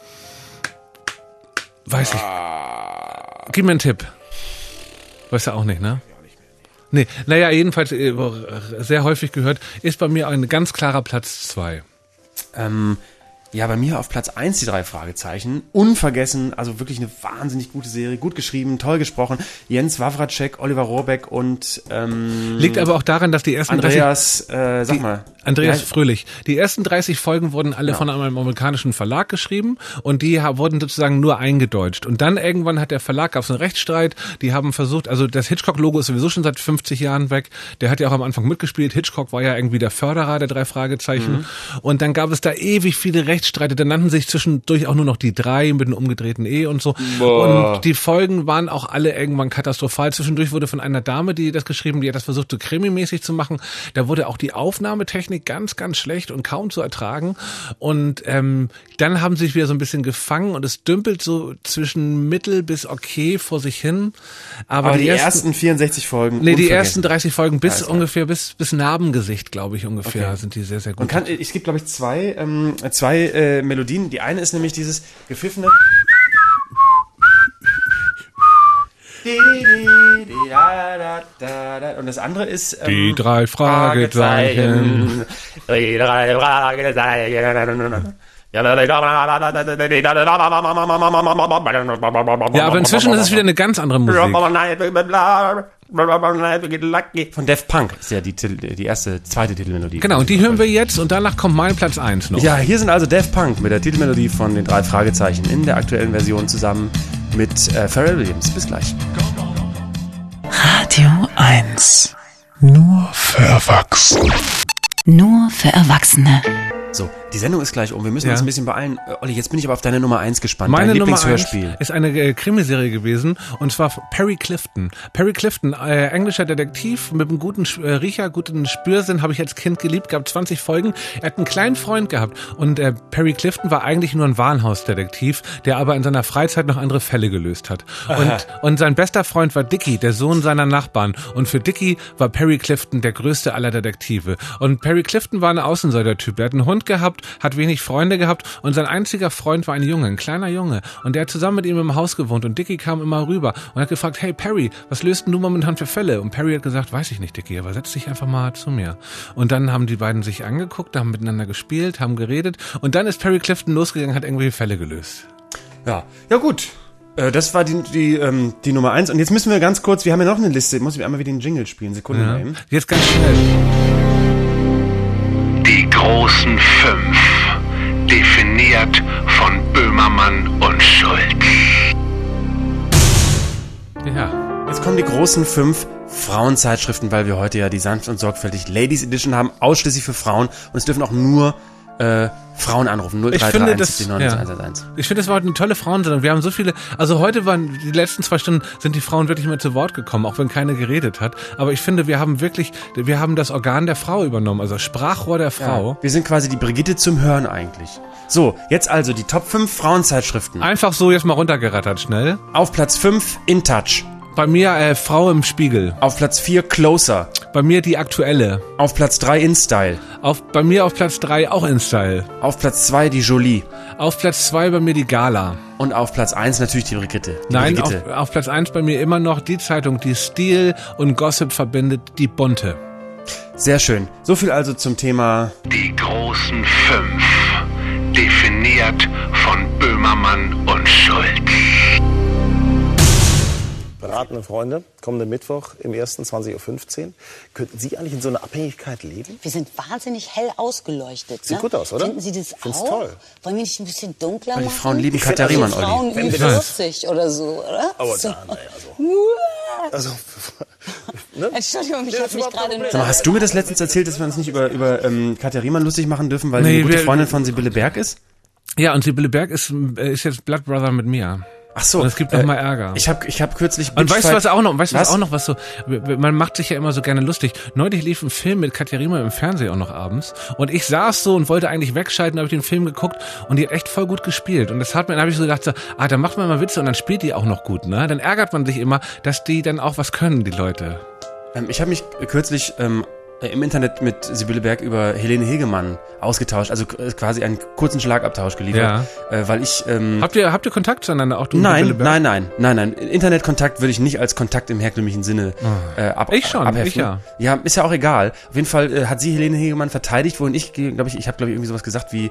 [SPEAKER 2] weiß ich. Gib mir einen Tipp. Weißt du auch nicht, ne? Nee, naja, jedenfalls äh, sehr häufig gehört, ist bei mir ein ganz klarer Platz zwei.
[SPEAKER 3] Ähm, Ja, bei mir auf Platz eins die drei Fragezeichen. Unvergessen, also wirklich eine wahnsinnig gute Serie. Gut geschrieben, toll gesprochen. Jens Wawracek, Oliver Rohrbeck und ähm,
[SPEAKER 2] liegt aber auch daran, dass die ersten
[SPEAKER 3] Andreas,
[SPEAKER 2] dreißig,
[SPEAKER 3] äh, sag
[SPEAKER 2] die,
[SPEAKER 3] mal.
[SPEAKER 2] Andreas
[SPEAKER 3] ja,
[SPEAKER 2] Fröhlich. Die ersten dreißig Folgen wurden alle ja. von einem amerikanischen Verlag geschrieben und die wurden sozusagen nur eingedeutscht. Und dann irgendwann hat der Verlag, gab es einen Rechtsstreit, die haben versucht, also das Hitchcock-Logo ist sowieso schon seit fünfzig Jahren weg. Der hat ja auch am Anfang mitgespielt. Hitchcock war ja irgendwie der Förderer der drei Fragezeichen. Mhm. Und dann gab es da ewig viele Rechtsstreite. Dann nannten sich zwischendurch auch nur noch die drei mit einem umgedrehten E und so. Boah. Und die Folgen waren auch alle irgendwann katastrophal. Zwischendurch wurde von einer Dame, die das geschrieben, die hat das versucht, so krimimäßig zu machen. Da wurde auch die Aufnahmetechnik ganz, ganz schlecht und kaum zu ertragen. Und ähm, dann haben sie sich wieder so ein bisschen gefangen und es dümpelt so zwischen mittel bis okay vor sich hin. Aber,
[SPEAKER 3] Aber
[SPEAKER 2] die,
[SPEAKER 3] die
[SPEAKER 2] ersten,
[SPEAKER 3] ersten vierundsechzig Folgen
[SPEAKER 2] Nee, die ersten dreißig Folgen bis
[SPEAKER 3] also.
[SPEAKER 2] ungefähr, bis bis Narbengesicht, glaube ich, ungefähr,
[SPEAKER 3] okay.
[SPEAKER 2] sind die sehr, sehr gut.
[SPEAKER 3] Und kann, es gibt, glaube ich, zwei, ähm, zwei äh, Melodien. Die eine ist nämlich dieses gepfiffene und das andere ist ähm,
[SPEAKER 2] die drei Fragezeichen.
[SPEAKER 3] Die drei Fragezeichen.
[SPEAKER 2] Ja, aber inzwischen ist es wieder eine ganz andere Musik.
[SPEAKER 3] Von Daft Punk ist ja die, die erste, zweite Titelmelodie.
[SPEAKER 2] Genau, und die hören wir jetzt und danach kommt mein Platz eins noch.
[SPEAKER 3] Ja, hier sind also Daft Punk mit der Titelmelodie von den drei Fragezeichen in der aktuellen Version zusammen mit äh, Pharrell Williams. Bis gleich.
[SPEAKER 1] Radio eins.
[SPEAKER 5] Nur für Erwachsene.
[SPEAKER 1] Nur für Erwachsene.
[SPEAKER 3] So, die Sendung ist gleich um. Wir müssen
[SPEAKER 2] Ja.
[SPEAKER 3] uns ein bisschen beeilen. Äh, Olli, jetzt bin ich aber auf deine Nummer eins gespannt.
[SPEAKER 2] Meine
[SPEAKER 3] Dein
[SPEAKER 2] Nummer eins
[SPEAKER 3] Lieblingshörspiel.
[SPEAKER 2] ist eine äh, Krimiserie gewesen und zwar Perry Clifton. Perry Clifton, äh, englischer Detektiv mit einem guten äh, Riecher, guten Spürsinn, habe ich als Kind geliebt, gab zwanzig Folgen. Er hat einen kleinen Freund gehabt und äh, Perry Clifton war eigentlich nur ein Warenhausdetektiv, der aber in seiner Freizeit noch andere Fälle gelöst hat. Und, und sein bester Freund war Dickie, der Sohn seiner Nachbarn. Und für Dickie war Perry Clifton der größte aller Detektive. Und Perry Clifton war ein Außenseiter-Typ. Er hat einen Hund gehabt, hat wenig Freunde gehabt und sein einziger Freund war ein Junge, ein kleiner Junge. Und der hat zusammen mit ihm im Haus gewohnt und Dickie kam immer rüber und hat gefragt, hey Perry, was löst denn du momentan für Fälle? Und Perry hat gesagt, weiß ich nicht, Dickie, aber setz dich einfach mal zu mir. Und dann haben die beiden sich angeguckt, haben miteinander gespielt, haben geredet und dann ist Perry Clifton losgegangen, hat irgendwelche Fälle gelöst.
[SPEAKER 3] Ja, ja gut. Äh, das war die, die, ähm, die Nummer eins. Und jetzt müssen wir ganz kurz, wir haben ja noch eine Liste, muss ich einmal wieder den Jingle spielen. Sekunde
[SPEAKER 2] Ja.
[SPEAKER 3] mal eben.
[SPEAKER 2] Jetzt ganz schnell.
[SPEAKER 4] Die großen fünf. Definiert von Böhmermann und Schulz.
[SPEAKER 2] Ja.
[SPEAKER 3] Jetzt kommen die großen fünf Frauenzeitschriften, weil wir heute ja die sanft und sorgfältig Ladies Edition haben, ausschließlich für Frauen. Und es dürfen auch nur äh, Frauen anrufen. null drei drei eins sieben neun eins eins eins.
[SPEAKER 2] Ich finde, das war heute eine tolle Frauensendung. Wir haben so viele, also heute waren die letzten zwei Stunden, sind die Frauen wirklich mal zu Wort gekommen, auch wenn keine geredet hat. Aber ich finde, wir haben wirklich, wir haben das Organ der Frau übernommen, also das Sprachrohr der Frau.
[SPEAKER 3] Ja, wir sind quasi die Brigitte zum Hören eigentlich. So, jetzt also die Top fünf Frauenzeitschriften.
[SPEAKER 2] Einfach so jetzt mal runtergerattert, schnell.
[SPEAKER 3] Auf Platz fünf In Touch.
[SPEAKER 2] Bei mir äh, Frau im Spiegel.
[SPEAKER 3] Auf Platz vier Closer.
[SPEAKER 2] Bei mir die aktuelle.
[SPEAKER 3] Auf Platz drei InStyle.
[SPEAKER 2] Auf, bei mir auf Platz drei auch InStyle.
[SPEAKER 3] Auf Platz zwei die Jolie.
[SPEAKER 2] Auf Platz zwei bei mir die Gala.
[SPEAKER 3] Und auf Platz eins natürlich die Brigitte. Die
[SPEAKER 2] Nein, auf,
[SPEAKER 3] Brigitte.
[SPEAKER 2] auf Platz eins bei mir immer noch die Zeitung, die Stil und Gossip verbindet, die Bunte.
[SPEAKER 3] Sehr schön. So viel also zum Thema
[SPEAKER 4] Die großen fünf. Definiert von Böhmermann und Schulz.
[SPEAKER 6] Beratende Freunde, kommenden Mittwoch im ersten zwanzig Uhr fünfzehn. Könnten Sie eigentlich in so einer Abhängigkeit leben?
[SPEAKER 7] Wir sind wahnsinnig hell ausgeleuchtet.
[SPEAKER 6] Sieht
[SPEAKER 7] ne?
[SPEAKER 6] gut aus, oder?
[SPEAKER 7] Finden Sie das
[SPEAKER 6] Find's
[SPEAKER 7] auch?
[SPEAKER 6] toll.
[SPEAKER 7] Wollen wir nicht ein bisschen dunkler
[SPEAKER 3] Die
[SPEAKER 7] machen?
[SPEAKER 3] Frauen lieben
[SPEAKER 6] Ich find
[SPEAKER 3] Katja
[SPEAKER 6] also
[SPEAKER 3] Riemann,
[SPEAKER 7] Frauen
[SPEAKER 3] Olli.
[SPEAKER 7] wie
[SPEAKER 6] wir das-
[SPEAKER 7] vierzig oder so, oder?
[SPEAKER 6] Aber
[SPEAKER 7] so.
[SPEAKER 6] da, naja, also. also ne?
[SPEAKER 7] Entschuldigung, ich
[SPEAKER 6] Nee,
[SPEAKER 7] habe
[SPEAKER 6] das
[SPEAKER 7] mich
[SPEAKER 6] ist überhaupt
[SPEAKER 7] gerade...
[SPEAKER 6] kein
[SPEAKER 3] Sag mal, hast du mir das letztens erzählt, dass wir uns nicht über, über ähm, Katja Riemann lustig machen dürfen, weil sie
[SPEAKER 2] Nee,
[SPEAKER 3] eine gute
[SPEAKER 2] wir-
[SPEAKER 3] Freundin von Sibylle Berg ist?
[SPEAKER 2] Ja, und Sibylle Berg ist, äh, ist jetzt Blood Brother mit mir.
[SPEAKER 3] Ach so.
[SPEAKER 2] Und es gibt noch mal Ärger.
[SPEAKER 3] Ich habe ich hab kürzlich...
[SPEAKER 2] Und weißt du was auch noch, weißt du was
[SPEAKER 3] Was?
[SPEAKER 2] auch noch, was so, man macht sich ja immer so gerne lustig. Neulich lief ein Film mit Katja Riemann im Fernsehen auch noch abends und ich saß so und wollte eigentlich wegschalten, habe ich den Film geguckt und die hat echt voll gut gespielt und das hat mir, dann habe ich so gedacht, so, ah, da macht man mal Witze und dann spielt die auch noch gut, ne? Dann ärgert man sich immer, dass die dann auch was können, die Leute.
[SPEAKER 3] Ähm, ich habe mich kürzlich ähm, im Internet mit Sibylle Berg über Helene Hegemann ausgetauscht, also äh, quasi einen kurzen Schlagabtausch geliefert, äh, weil ich... Ähm,
[SPEAKER 2] Habt ihr, habt ihr Kontakt zueinander, auch du und
[SPEAKER 3] Nein,
[SPEAKER 2] Sibylle Berg?
[SPEAKER 3] nein, nein, nein, nein. Internetkontakt würde ich nicht als Kontakt im herkömmlichen Sinne äh, ab,
[SPEAKER 2] Ich schon,
[SPEAKER 3] abheften.
[SPEAKER 2] ich ja.
[SPEAKER 3] Ja, ist ja auch egal. Auf jeden Fall äh, hat sie Helene Hegemann verteidigt, wohin ich, glaube ich, ich habe glaube ich irgendwie sowas gesagt wie,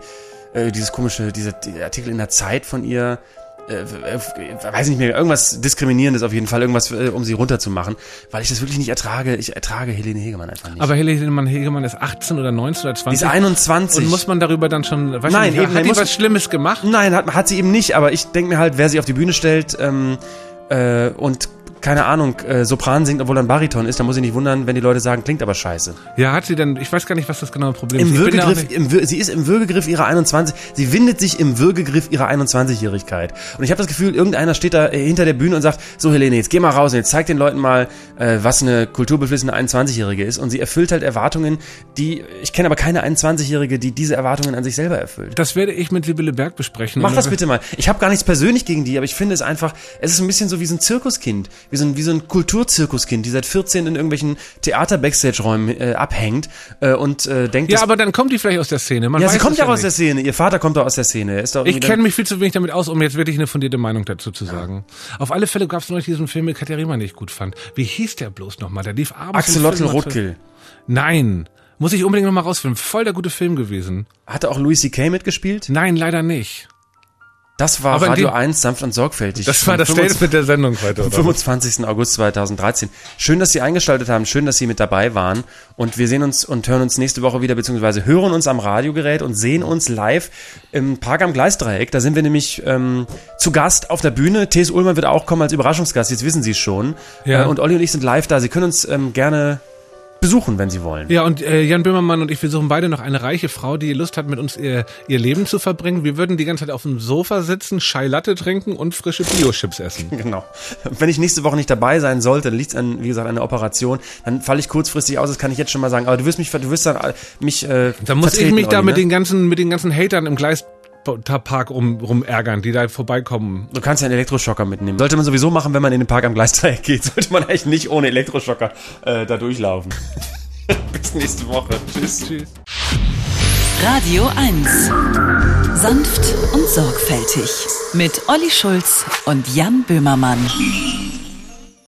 [SPEAKER 3] äh, dieses komische, dieser die Artikel in der Zeit von ihr, äh, äh, weiß nicht mehr, irgendwas Diskriminierendes auf jeden Fall, irgendwas, äh, um sie runterzumachen, weil ich das wirklich nicht ertrage. Ich ertrage Helene Hegemann einfach nicht.
[SPEAKER 2] Aber Helene Hegemann ist achtzehn oder neunzehn oder zwanzig.
[SPEAKER 3] Die ist einundzwanzig.
[SPEAKER 2] Und muss man darüber dann schon, weiß
[SPEAKER 3] Nein,
[SPEAKER 2] nicht,
[SPEAKER 3] eben,
[SPEAKER 2] hat die
[SPEAKER 3] muss,
[SPEAKER 2] was Schlimmes gemacht?
[SPEAKER 3] Nein, hat, hat sie eben nicht, aber ich denke mir halt, wer sie auf die Bühne stellt ähm, äh, und keine Ahnung, äh, Sopran singt, obwohl er ein Bariton ist, dann muss ich nicht wundern, wenn die Leute sagen, klingt aber scheiße.
[SPEAKER 2] Ja, hat sie denn, ich weiß gar nicht, was das genaue Problem
[SPEAKER 3] Im
[SPEAKER 2] ist.
[SPEAKER 3] Würgegriff, im, Wir- sie ist im Würgegriff ihrer einundzwanzig, sie windet sich im Würgegriff ihrer einundzwanzigjährigkeit. Und ich habe das Gefühl, irgendeiner steht da äh, hinter der Bühne und sagt, so Helene, jetzt geh mal raus und jetzt zeig den Leuten mal, äh, was eine kulturbeflissene einundzwanzigjährige ist. Und sie erfüllt halt Erwartungen, die, ich kenne aber keine einundzwanzigjährige, die diese Erwartungen an sich selber erfüllt.
[SPEAKER 2] Das werde ich mit Sibylle Berg besprechen.
[SPEAKER 3] Mach
[SPEAKER 2] Und
[SPEAKER 3] das
[SPEAKER 2] dann-
[SPEAKER 3] bitte mal. Ich habe gar nichts persönlich gegen die, aber ich finde es einfach, es ist ein bisschen so wie so ein Zirkuskind, wie so ein, wie so ein Kulturzirkuskind, die seit vierzehn in irgendwelchen Theater-Backstage-Räumen äh, abhängt äh, und äh, denkt,
[SPEAKER 2] Ja,
[SPEAKER 3] das-
[SPEAKER 2] aber dann kommt die vielleicht aus der Szene. Man
[SPEAKER 3] ja,
[SPEAKER 2] weiß
[SPEAKER 3] sie kommt
[SPEAKER 2] es
[SPEAKER 3] ja aus
[SPEAKER 2] nicht.
[SPEAKER 3] der Szene. Ihr Vater kommt doch aus der Szene. Er ist doch
[SPEAKER 2] Ich
[SPEAKER 3] irgendwie
[SPEAKER 2] kenne mich viel zu wenig damit aus, um jetzt wirklich eine fundierte Meinung dazu zu sagen. Auf alle Fälle gab es neulich diesen Film mit Katharina, den ich gut fand. Wie hieß der bloß nochmal? Der lief abends. im
[SPEAKER 3] Axolotl
[SPEAKER 2] Film-
[SPEAKER 3] Rothkill.
[SPEAKER 2] Nein. Muss ich unbedingt nochmal rausfinden. Voll der gute Film gewesen.
[SPEAKER 3] Hatte auch Louis C K mitgespielt?
[SPEAKER 2] Nein, leider nicht.
[SPEAKER 3] Das war
[SPEAKER 2] Aber in
[SPEAKER 3] Radio
[SPEAKER 2] dem-
[SPEAKER 3] eins, sanft und sorgfältig.
[SPEAKER 2] Das war das
[SPEAKER 3] Vom
[SPEAKER 2] Statement der Sendung heute, oder?
[SPEAKER 3] fünfundzwanzigsten August zweitausenddreizehn. Schön, dass Sie eingeschaltet haben. Schön, dass Sie mit dabei waren. Und wir sehen uns und hören uns nächste Woche wieder, beziehungsweise hören uns am Radiogerät und sehen uns live im Park am Gleisdreieck. Da sind wir nämlich ähm, zu Gast auf der Bühne. T S. Ullmann wird auch kommen als Überraschungsgast. Jetzt wissen Sie es schon.
[SPEAKER 2] Ja.
[SPEAKER 3] Äh, und Olli und ich sind live da. Sie können uns ähm, gerne besuchen, wenn Sie wollen.
[SPEAKER 2] Ja, und äh, Jan Böhmermann und ich, wir suchen beide noch eine reiche Frau, die Lust hat, mit uns ihr, ihr Leben zu verbringen. Wir würden die ganze Zeit auf dem Sofa sitzen, Chai Latte trinken und frische Bio-Chips essen.
[SPEAKER 3] Genau. Wenn ich nächste Woche nicht dabei sein sollte, dann liegt es an, wie gesagt, an der Operation, dann falle ich kurzfristig aus, das kann ich jetzt schon mal sagen. Aber du wirst mich, du wirst dann äh, mich äh,
[SPEAKER 2] Da muss ich
[SPEAKER 3] vertreten,
[SPEAKER 2] mich da
[SPEAKER 3] Olli,
[SPEAKER 2] mit
[SPEAKER 3] ne?
[SPEAKER 2] den ganzen, mit den ganzen Hatern im Gleispark rum, rum ärgern, die da vorbeikommen.
[SPEAKER 3] Du kannst ja einen Elektroschocker mitnehmen. Sollte man sowieso machen, wenn man in den Park am Gleisdreieck geht. Sollte man eigentlich nicht ohne Elektroschocker äh, da durchlaufen. Bis nächste Woche. Tschüss.
[SPEAKER 2] Tschüss.
[SPEAKER 1] Radio eins. Sanft und sorgfältig. Mit Olli Schulz und Jan Böhmermann.